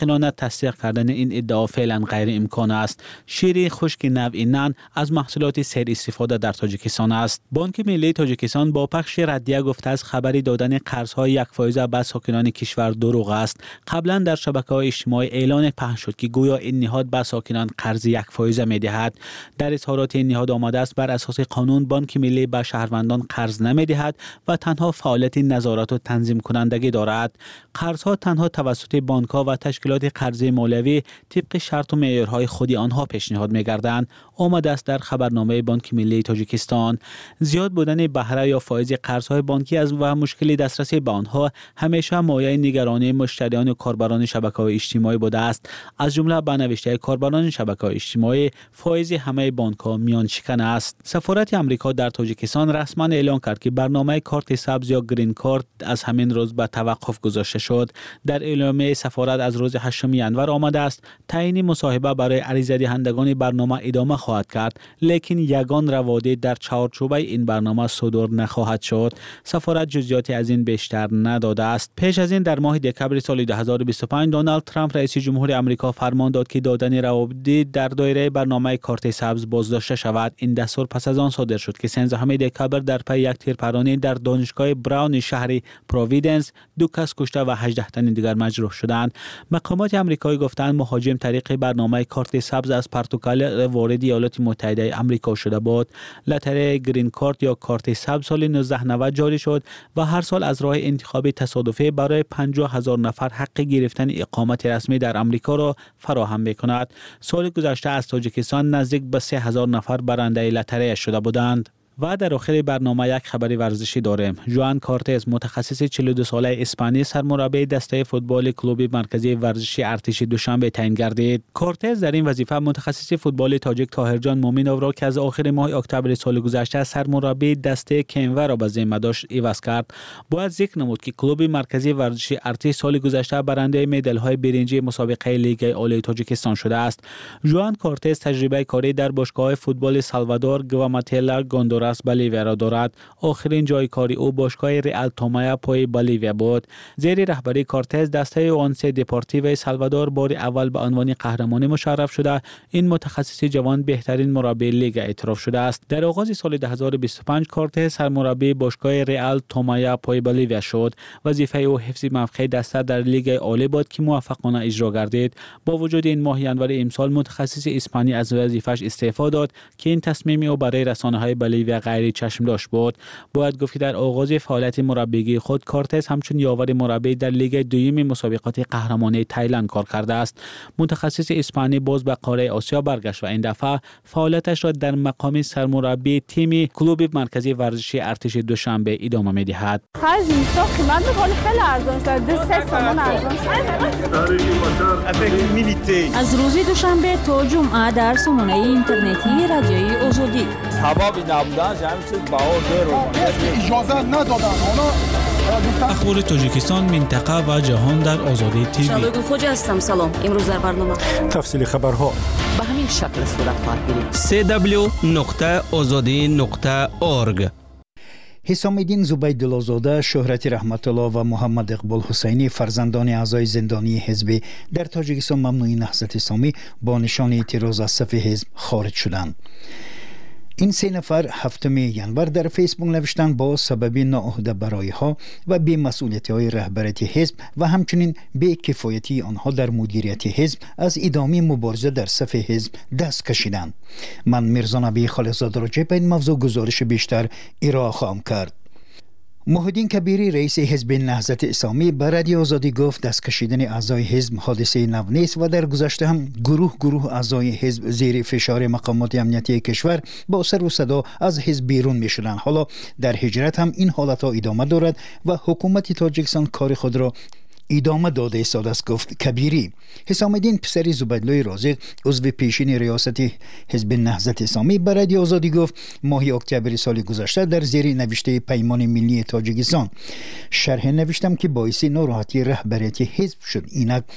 عاقلانه تصدیق کردن این ادعا فعلا غیر امکان است. شیر خشک نوع نان از محصولات سیر استفاده در تاجیکستان است. بانک ملی تاجیکستان با پخش ردیه گفته است خبری دادن قرض‌های 1% به ساکنان کشور دروغ است. قبلا در شبکه‌های اجتماعی اعلان پخش شد که گویا این نهاد به ساکنان قرض 1% می‌دهد. در اظهارات این نهاد آمده است بر اساس قانون بانک ملی به شهروندان قرض نمی‌دهد و تنها فعالیت نظارت و تنظیم کنندگی دارد. قرض‌ها تنها توسط بانک‌ها و تشکیلات قرضه مولوی طبق شرط و معیارهای خود آنها پیشنهاد می‌گردند. آمده است در خبرنامه بانک ملی تاجیکستان. زیاد بودن بهره یا فایز قرض‌های بانکی از و مشکل دسترسی به آنها همیشه مایه نگرانی مشتریان و کاربران شبکه‌های اجتماعی بوده است. از جمله به نوشته کاربران شبکه‌های اجتماعی فایز همه بانک‌ها میان شکن است. سفارت آمریکا در تاجیکستان رسما اعلام کرد که برنامه کارت سبز یا گرین کارت از همین روز به توقف گذاشته شد. در اعلامیه سفارت از روز 8 ژانویه آمده است تعیین مصاحبه برای عریضه دهندگان برنامه ادامه خواهد کرد، لیکن یگان روادید در چارچوبه این برنامه صادر نخواهد شد. سفارت جزئیاتی از این بیشتر نداده است. پیش از این در ماه دکمبر سال 2025 دونالد ترامپ رئیس جمهور آمریکا فرمان داد که دادن روابط در دایره برنامه کارت سبز بازداشته شود. این دستور پس از آن صادر شد که 13 دکمبر در پی یک تیرپرانی در دانشگاه براون شهر پروویدنس 2 کس کشته و 18 تن دیگر مجروح شدند. مقامات آمریکایی گفتند مهاجم طریق برنامه کارت سبز از پرتغال وارد ایالات متحده آمریکا شده بود. لتر گرین کارت یا کارت سبز سال 1990 جاری شد و هر سال از راه انتخاب تصادفی برای 50,000 نفر حق گرفتن اقامت رسمی در آمریکا را فراهم می‌کند. سال گذشته از تاجیکستان نزدیک به 3,000 نفر برنده لتر شده بودند. و در آخر برنامه یک خبری ورزشی داریم. ژوان کارتز متخصص 42 ساله اسپانی سرمربی دسته فوتبال کلوب مرکزی ورزشی ارتش دوشنبه تعیین گردید. کارتز در این وظیفه متخصص فوتبال تاجیک طاهرجان مومنوف را که از آخر ماه اکتبر سال گذشته سرمربی دسته کنور را به ذمه داشت عوض کرد. باید ذکر نمود که کلوب مرکزی ورزشی ارتش سال گذشته برنده مدال‌های برنجی مسابقه لیگ عالی تاجیکستان شده است. ژوان کارتز تجربه کاری در باشگاه فوتبال سالوادور گواتمالا گوندوراس بولیویا را دارد. آخرین جای کاری او باشگاه رئال تومایا پای بولیویا بود. زیر رهبری کارتز دسته اونس دپورتیو سالوادور بار اول به عنوان قهرمانی مشرف شده. این متخصص جوان بهترین مربی لیگ اعتراف شده است. در آغاز سال 2025 کارتز سرمربی باشگاه رئال تومایا پای بولیویا شد. وظیفه او حفظ موقع دسته در لیگ عالی بود که موفقانه اجرا گردید. با وجود این ماه ژانویه امسال متخصص اسپانی از وظیفه‌اش استعفا داد که این تصمیم او برای رسانه‌های بولیویا غیر چشم داشت بود. باید گفت که در آغاز فعالیت مربیگری خود کارتز همچون یاور مربی در لیگ دوم مسابقات قهرمانی تایلند کار کرده است. متخصص اسپانی باز به قاره آسیا برگشت و این دفعه فعالیتش را در مقام سرمربی تیم کلوب مرکزی ورزشی ارتش دوشنبه ادامه می‌دهد. خرج نیست، قیمت می‌کنه خیلی ارزان شده. 3 سومن ارزان شده. از روز دوشنبه تا جمعه در سامانه اینترنتی رادیوی آزادی. سببی نبودن همین چیز بهار اجازه ندادن. اخبار تاجیکستان، منطقه و جهان در آزادی تیوی. شبگون خوجا هستم. سلام. امروز در برنامه تفصیل خبرها به همین شکل صورت خواهد گرفت. www.azadi.org. حسام الدین زبیدالله‌زاده، شهرت رحمت الله و محمد اقبال حسینی فرزندان اعضای زندانی حزب در تاجیکستان ممنوعی نهضت اسلامی با نشان اعتراض از صف حزب خارج شدند. این 3 نفر 7 ژانویه در فیسبوک نوشتند با سبب ناعهده برایی‌ها و بی‌مسئولیتی‌های رهبریت حزب و همچنین بی‌کفایتی آنها در مدیریت حزب از ادامه مبارزه در صف حزب دست کشیدند. من میرزا نبی خالقزاده راجع به این موضوع گزارش بیشتر ارائه خواهم کرد. محیدین کبیری رئیس حزب نهضت اسلامی به رادیو آزادی گفت دست کشیدن اعضای حزب حادثه نو نیست و در گذشته هم گروه اعضای حزب زیر فشار مقامات امنیتی کشور با سر و صدا از حزب بیرون می شدند. حالا در هجرت هم این حالت ها ادامه دارد و حکومت تاجیکستان کار خود را ادامه داده ایستاده است، گفت کبیری. حسام الدین پسر زبیدالله رازق عضو پیشین ریاست حزب نهضت اسلامی به رادیو آزادی گفت ماه اکتبر سال گذشته در زیر نوشته پیمان ملی تاجیکستان شرح نوشتم که باعث ناراحتی رهبریت حزب شد. اینک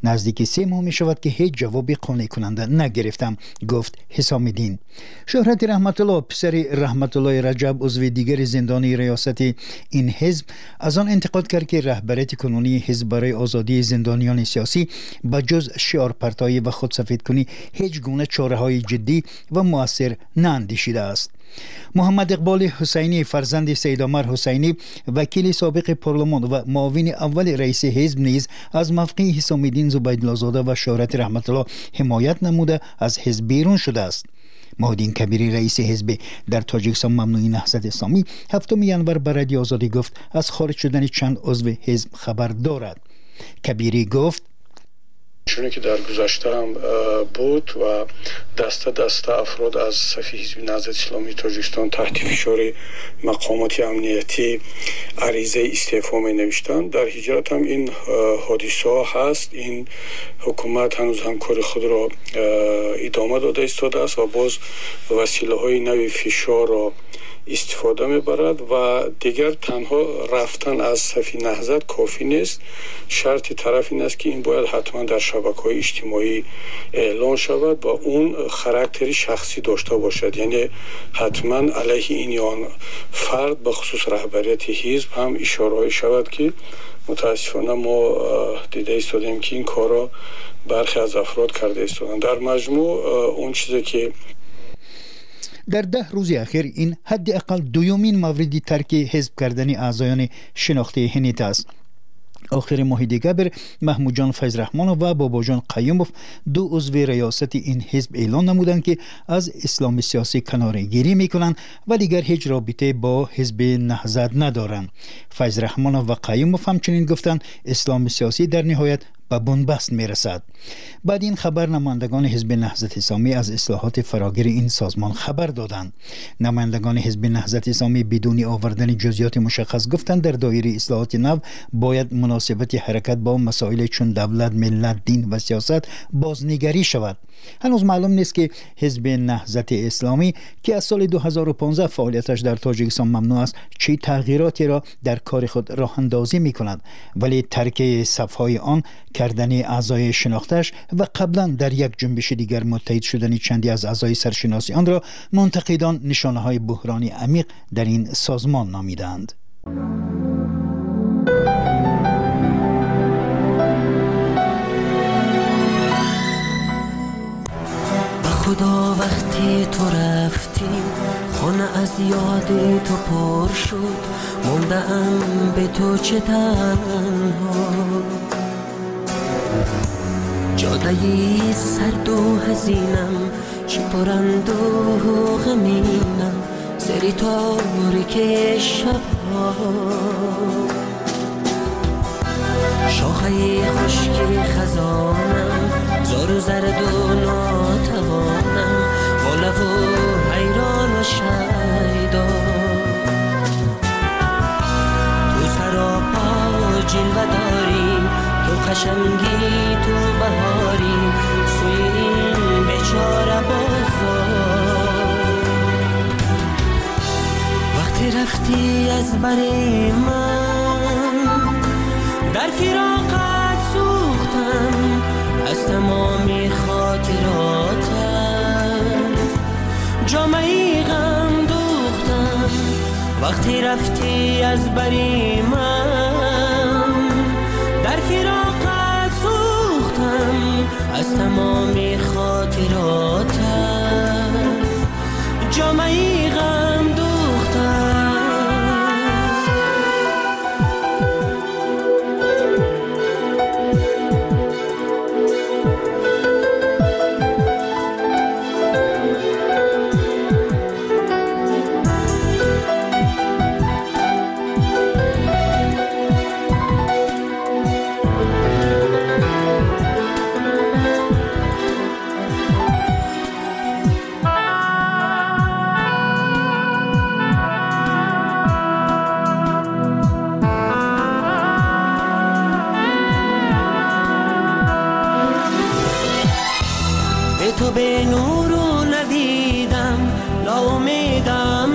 نزدیک 3 ماه می شود که هیچ جواب قانع کننده نگرفتم، گفت حسام الدین. شهرت رحمت الله پسر رحمت الله رجب عضو دیگر زندان ریاست این حزب از آن انتقاد کرد که رهبریت کنونی حزب برای آزادی زندانیان سیاسی با جز شعار پرتایی و خودسفید کنی هیچ گونه چاره‌های جدی و مؤثر ناندیشیده است. محمد اقبال حسینی فرزند سید عمر حسینی وکیل سابق پارلمان و معاون اول رئیس حزب نیز از موقع حسام الدین زبیدالله‌زاده و شهرت رحمت الله حمایت نموده از حزب بیرون شده است. مهدی کبیری رئیس حزب در تاجیکستان ممنوعی نهضت اسلامی 7 ینور به رادیو آزادی گفت از خارج شدن چند عضو حزب خبر دارد. کبیری گفت چونی که در گذشته هم بود و دسته افراد از صف حزب نهضت اسلامی تاجیکستان تحت فشار مقامات امنیتی عریضه استعفا می نوشتند. در هجرت هم این حادثه ها هست. این حکومت هنوز هم کار خود را ادامه داده ایستاده است و باز وسیله های نوی فشار را استفاده میبرد و دیگر تنها رفتن از صف نهضت کافی نیست. شرط طرف این است که این باید حتما در شبکه‌های اجتماعی اعلان شود و اون خاراکتری شخصی داشته باشد، یعنی حتما علیه این یا آن فرد به خصوص رهبریت حزب هم اشاره شود که متاسفانه ما دیده ایستادیم که این کارا برخی از افراد کرده ایستادن. در مجموع اون چیزی که در 10 روز اخیر این حداقل دومین مورد ترک حزب کردن اعضایان شناخته هنیت است. آخر ماه دیگر محمود جان فیض رحمان و بابا جان قیوموف 2 عضو ریاست این حزب اعلان نمودند که از اسلام سیاسی کناره‌گیری میکنند و دیگر هیچ رابطه با حزب نهضت ندارند. فیض رحمان و قیوموف همچنین گفتند اسلام سیاسی در نهایت به بنبست میرسد. بعد این خبر نمایندگان حزب نهضت اسلامی از اصلاحات فراگیر این سازمان خبر دادند. نمایندگان حزب نهضت اسلامی بدون آوردن جزئیات مشخص گفتند در دایره اصلاحات نو باید مناسبت حرکت با مسائل چون دولت، ملت، دین و سیاست بازنگری شود. هنوز معلوم نیست که حزب نهضت اسلامی که از سال 2015 فعالیتش در تاجیکستان ممنوع است چه تغییراتی را در کار خود راه اندازی می‌کند، ولی ترک صف‌های آن کردن اعضای شناختش و قبلا در یک جنبش دیگر متحد شدن چندی از اعضای سرشناسی آن را منتقدان نشانه‌های بحرانی عمیق در این سازمان نامیدند. خدا وقتی تو رفتی خانه از یاد تو پر شد، موندم به تو چه تنها، جادهی سرد و حزینم چه پرند و غمینم سری تاریک شبها، شاخه خشکی خزانم زار و زرد و ناتوانم والا و حیران و شیدا، تو سراپا جلوه داری، تو قشنگی، تو بهاری، سوی این بیچاره بازار، وقتی رفتی از بر من در فراقت سوختم از تمامی خاطراتت، جامعی غم دوختم وقتی رفتی از بری من در فراقت سوختم از تمامی خاطراتت، جامعی غم دوختم. تو به نور و ندیدم، ناامیدم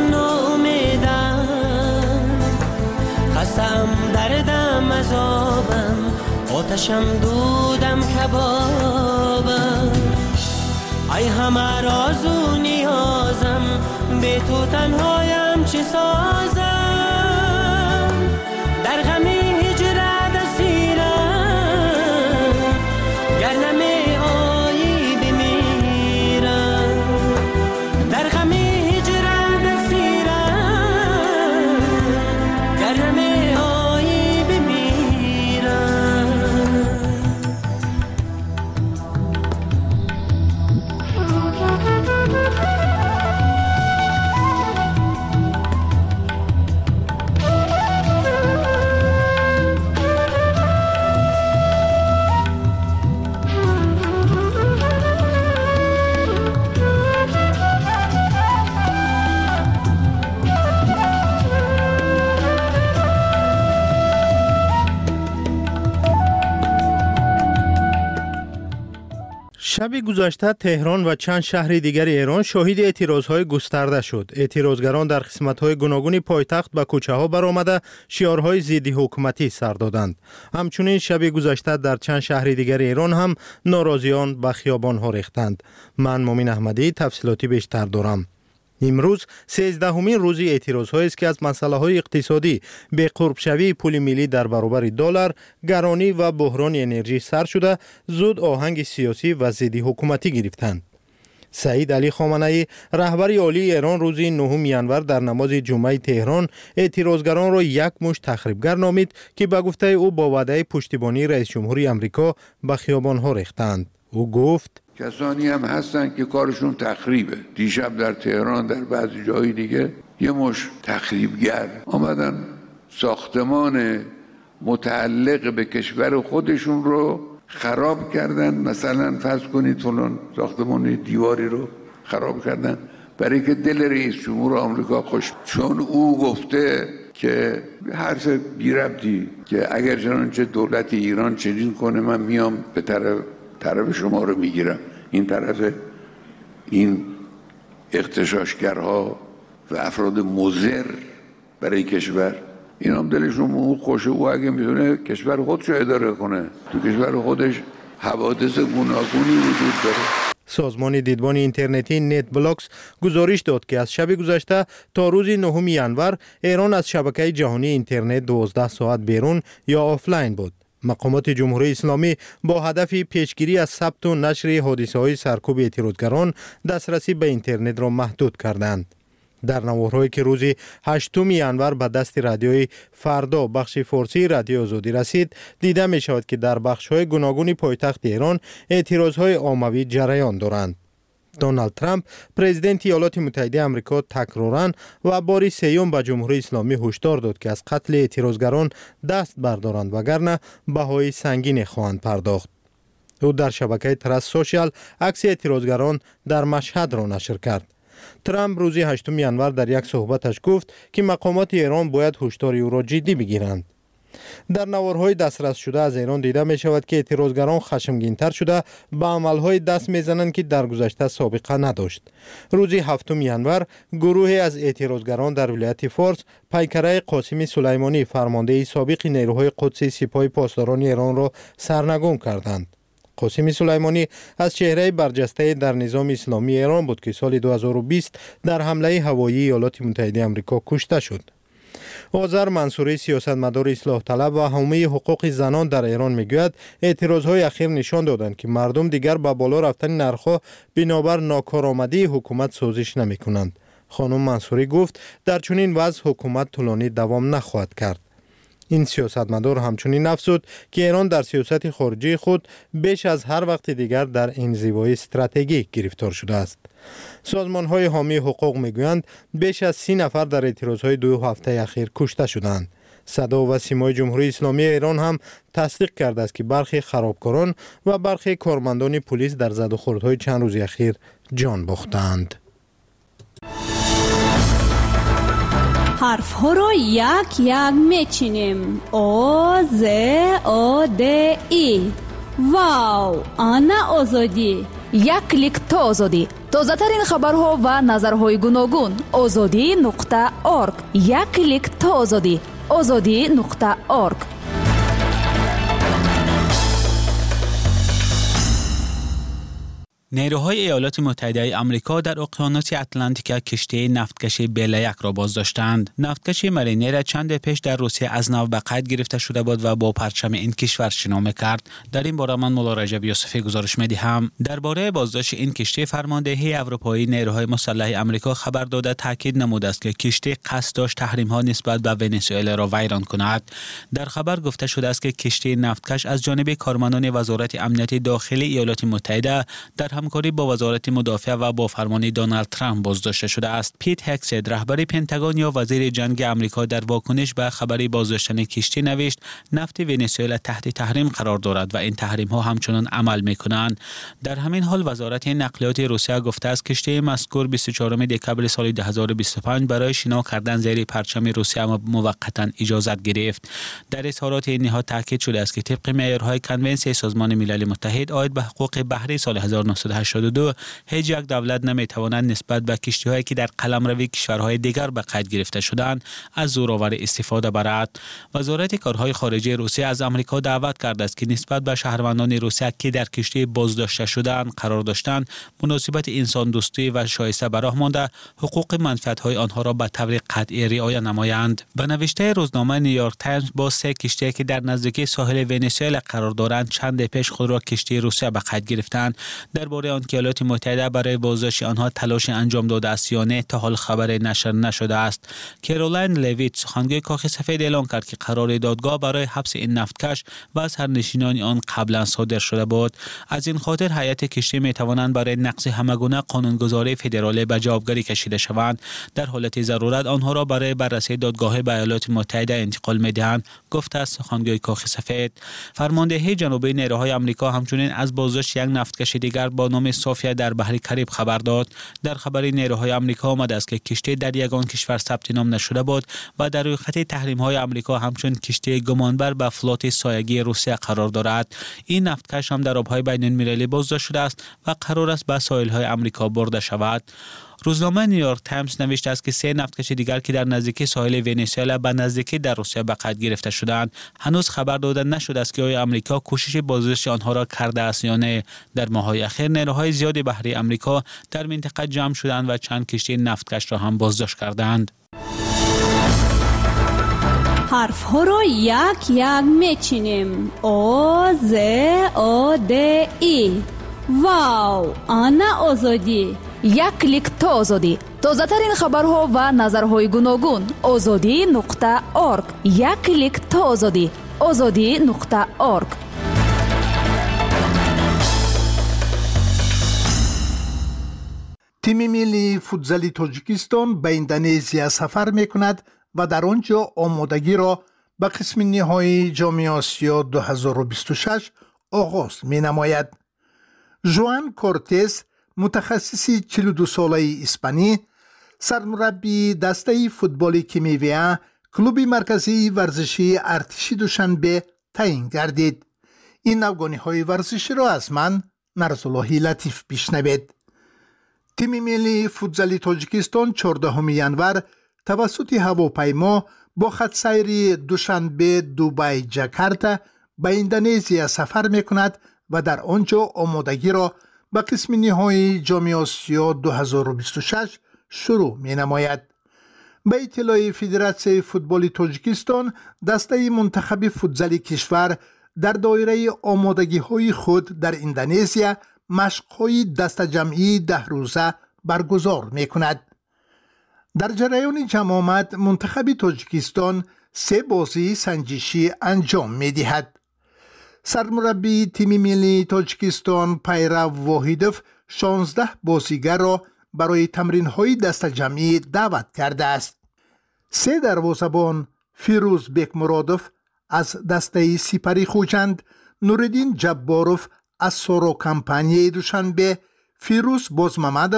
ناامیدم، خستم دردم عذابم، آتشم دودم کبابم ای همه راز و نیازم به تو تنهایم چه سازم در غم هجرت اسیرم گر نمی آیی بمیرم در غم هجرت اسیرم گر نمی آیی بمیرم شب گذشته تهران و چند شهر دیگر ایران شاهد اعتراضهای گسترده شد. اعتراضگران در قسمت‌های گوناگون پایتخت به کوچه‌ها برآمده شعارهای ضد حکومتی سر دادند. همچنین شب گذشته در چند شهر دیگر ایران هم ناراضیان به خیابان‌ها ریختند. من مومن احمدی تفصیلاتی بیشتر دارم. امروز 13مین روز اعتراض‌هایی است که از مسائل اقتصادی به قرب شوی پول ملی در برابر دلار، گرانی و بحران انرژی سر شده زود آهنگ سیاسی و ضد حکومتی گرفتند. سعید علی خامنه‌ای رهبر عالی ایران روز 9 ژانویه در نماز جمعه تهران اعتراضگران را یک مشت تخریبگر نامید که به گفته او با وعده پشتیبانی رئیس جمهوری آمریکا به خیابان‌ها ریختند. او گفت کسانی هم هستن که کارشون تخریبه. دیشب در تهران در بعضی جای دیگه یه مش تخریبگر آمدن ساختمان متعلق به کشور خودشون رو خراب کردن. مثلا فرض کنید فلان ساختمان دیواری رو خراب کردن برای که دل رئیس جمهور آمریکا خوش، چون او گفته که حرف بی ربطی که اگر چنانچه دولت ایران چنین کنه من میام به طرف شما رو میگیرم. این طرف این اغتشاشگرها و افراد مضر برای کشور، این هم دلشون او خوشه. او اگه میتونه کشور خودش رو اداره کنه، تو کشور خودش حوادث گوناگونی وجود داره. سازمان دیدبان اینترنتی نت بلاکس گزارش داد که از شب گذشته تا روز 9 ژانویه ایران از شبکه جهانی اینترنت 12 ساعت بیرون یا آفلاین بود. مقامات جمهوری اسلامی با هدف پیشگیری از ثبت و نشر حادثه‌های سرکوب اعتراضگران دسترسی به اینترنت را محدود کردند. در نوارهایی که روز 8 ژانویه به دست رادیوی فردا بخش فارسی رادیو آزادی رسید، دیده می شود که در بخش‌های گوناگون پایتخت ایران اعتراضهای عمومی جریان دارند. دونالد ترامپ پرزیدنت ایالات متحده آمریکا تکراراً و بار سوم به جمهوری اسلامی هشدار داد که از قتل اعتراضگران دست بردارند وگرنه بهای سنگین خواهند پرداخت. او در شبکه ترس سوشال عکس اعتراضگران در مشهد را نشر کرد. ترامپ روز 8 ژانویه در یک صحبتش گفت که مقامات ایران باید هشدار او را جدی بگیرند. در نوارهای دسترس شده از ایران دیده می شود که اعتراضگران خشمگین‌تر شده به عملهای دست میزنند که در گذشته سابقه نداشت. روز 7 ژانویه گروهی از اعتراضگران در ولایت فارس پیکره قاسم سلیمانی فرمانده سابق نیروهای قدسی سپاه پاسداران ایران را سرنگون کردند. قاسم سلیمانی از چهره برجسته در نظام اسلامی ایران بود که سال 2020 در حمله هوایی ایالات متحده آمریکا کشته شد. آذر منصوری سیاستمدار اصلاح طلب و حامی حقوق زنان در ایران میگوید اعتراضهای اخیر نشان دادند که مردم دیگر با بالا رفتن نرخ‌ها بنابر ناکارآمدی حکومت سازش نمی‌کنند. خانم منصوری گفت در چنین وضع حکومت طولانی دوام نخواهد کرد. این سیاستمدار همچنین افزود که ایران در سیاست خارجی خود بیش از هر وقت دیگر در انزوای استراتژیک گرفتار شده است. سازمان‌های حامی حقوق میگویند بیش از 30 نفر در اعتراضهای 2 هفته اخیر کشته شدند. صدا و سیمای جمهوری اسلامی ایران هم تصدیق کرده است که برخی خرابکاران و برخی کارمندان پلیس در زد و خوردهای چند روز اخیر جان باختند. حرف ها رو یک یک میچینیم. او ز او د ای. واو، آنا آزادی. یک کلیک تا آزادی. تازه ترین خبرها و نظرهای گوناگون. azadi.org. یک کلیک تا آزادی. azadi.org. نیروهای ایالات متحده آمریکا در اقیانوس اطلانتیک کشتی نفتکش بیل 1 را بازداشتند. نفتکش مرینر چند پیش در روسیه از نو به قید گرفته شده بود و با پرچم این کشور شنا می‌کرد. در این باره من مولا رجب یوسفی گزارش می‌دهم. درباره بازداشت این کشتی فرماندهی اروپایی نیروهای مسلح آمریکا خبر داده تاکید نموده است که کشتی قصد داشت تحریم‌ها نسبت به ونزوئلا را ویران کند. در خبر گفته شده است که کشتی نفتکش از جانب کارمندان وزارت امنیت داخلی ایالات متحده در همکاری با وزارت مدافع و با فرمان دونالد ترامپ بازداشته شده است. پیت هکست رهبر پنتاگون یا وزیر جنگ آمریکا در واکنش به خبر بازداشتن کشتی نوشت نفت ونزوئلا تحت تحریم قرار دارد و این تحریم ها همچنان عمل میکنند. در همین حال وزارت نقلیات روسیه گفته است کشتی مذکور 24 دکبر سال 2025 برای شنا کردن زیر پرچم روسیه موقتا اجازت گرفت. در اظهارات این نهاد تاکید شده است که طبق معیارهای کنونسیون سازمان ملل متحد عاید به حقوق بحری سال 1982 هیچ یک دولت نمیتواند نسبت به کشتی‌هایی که در قلمرو کشورهای دیگر به قید گرفته شدند از زورآور استفاده برد. وزارت کارهای خارجه روسیه از آمریکا دعوت کرده است که نسبت به شهروندان روسیه که در کشتی بازداشته شدند قرار داشتند مناسبت انسان دوستی و شایسته به راه مانده حقوق منفعت‌های آنها را به طور قطعی رعایت نمایند. به نوشته روزنامه نیویورک تایمز با 3 کشتی که در نزدیکی ساحل ونزوئلا قرار دارند چند پیش خود را کشتی روسیه به قید گرفتند. درباره آن که ایالات متحده برای بازداشت آنها تلاش انجام داده است یا نه تا حال خبر نشر نشده است. کارولین لویت سخنگوی کاخ سفید اعلام کرد که قرار دادگاه برای حبس این نفتکش و سرنشینان آن قبلا صادر شده بود. از این خاطر هیئت کشتی می توانند برای نقض همگونه قانونگذاری فدرالی به جوابگری کشیده شوند. در حالت ضرورت آنها را برای بررسی دادگاه به ایالات متحده انتقال می دهند، گفته است سخنگوی کاخ سفید. فرماندهی جنوبی نیروهای آمریکا همچنین از بازداشت یک نفتکش دیگر با نام سوفیا در بحر کریب خبر داد. در خبر نیروهای آمریکا آمده است که کشتی در یگان کشور ثبت نام نشده بود و در روی خط تحریم‌های آمریکا همچون کشتی گمانبر به فلوت سایگی روسیه قرار دارد. این نفتکش هم در آب‌های بین‌المللی بازداشت شده است و قرار است به ساحل‌های آمریکا برده شود. روزنامه نیویورک تایمز نوشته است که 3 نفتکش دیگر که در نزدیکی ساحل ونزوئلا به نزدیکی در روسیه به قید گرفته شدند هنوز خبر داده نشده است که آیا آمریکا کوشش بازداشت آنها را کرده است یا نه. در ماه‌های اخیر نیروهای زیادی بحری آمریکا در منطقه جمع شدند و چند کشتی نفتکش را هم بازداشت کردند. حرف ها را یک یک میچینیم. آ ز آ د ای. واو، آنا آزادی. یک کلیک تا آزادی. تازه ترین خبرها و نظرهای گوناگون. azadi.org. یک کلیک تا آزادی. azadi.org. تیم ملی فوتزال تاجیکستان به اندونزیا سفر میکند و در آنجا آمادگی را به قسم نهایی جام آسیا 2026 آغاز می نماید. ژوان کورتز متخصص 42 ساله اسپانی سرمربی دسته فوتبال کیمیویا کلوب مرکزی ورزشی ارتشی دوشنبه تعیین گردید. این افغانی ورزشی را از من نرسالله لطیف بشنوید. تیم ملی فوتزال تاجیکستان 14 ینور توسط هواپیما با خط سیر دوشنبه دوبای جاکارتا به اندونزیا سفر میکند و در آنجا آمادگی را به قسم نهایی جام آسیا 2026 شروع می نماید. به اطلاع فدراسیون فوتبال تاجیکستان دسته منتخب فوتزال کشور در دایره آمادگی های خود در اندونزیا مشق‌های دسته جمعی 10 روزه برگزار می کند. در جریان جمع آمد منتخب تاجیکستان 3 بازی سنجشی انجام می دهد. سرمربی تیم ملی تاجیکستان پیرو واحیدوف 16 بازیگر را برای تمرین‌های دسته جمعی دعوت کرده است. 3 دروازه‌بان فیروز بیکمرادوف از دسته سپری خوجند، نوردین جباروف از سورو کمپانی دوشنبه، فیروز بازممد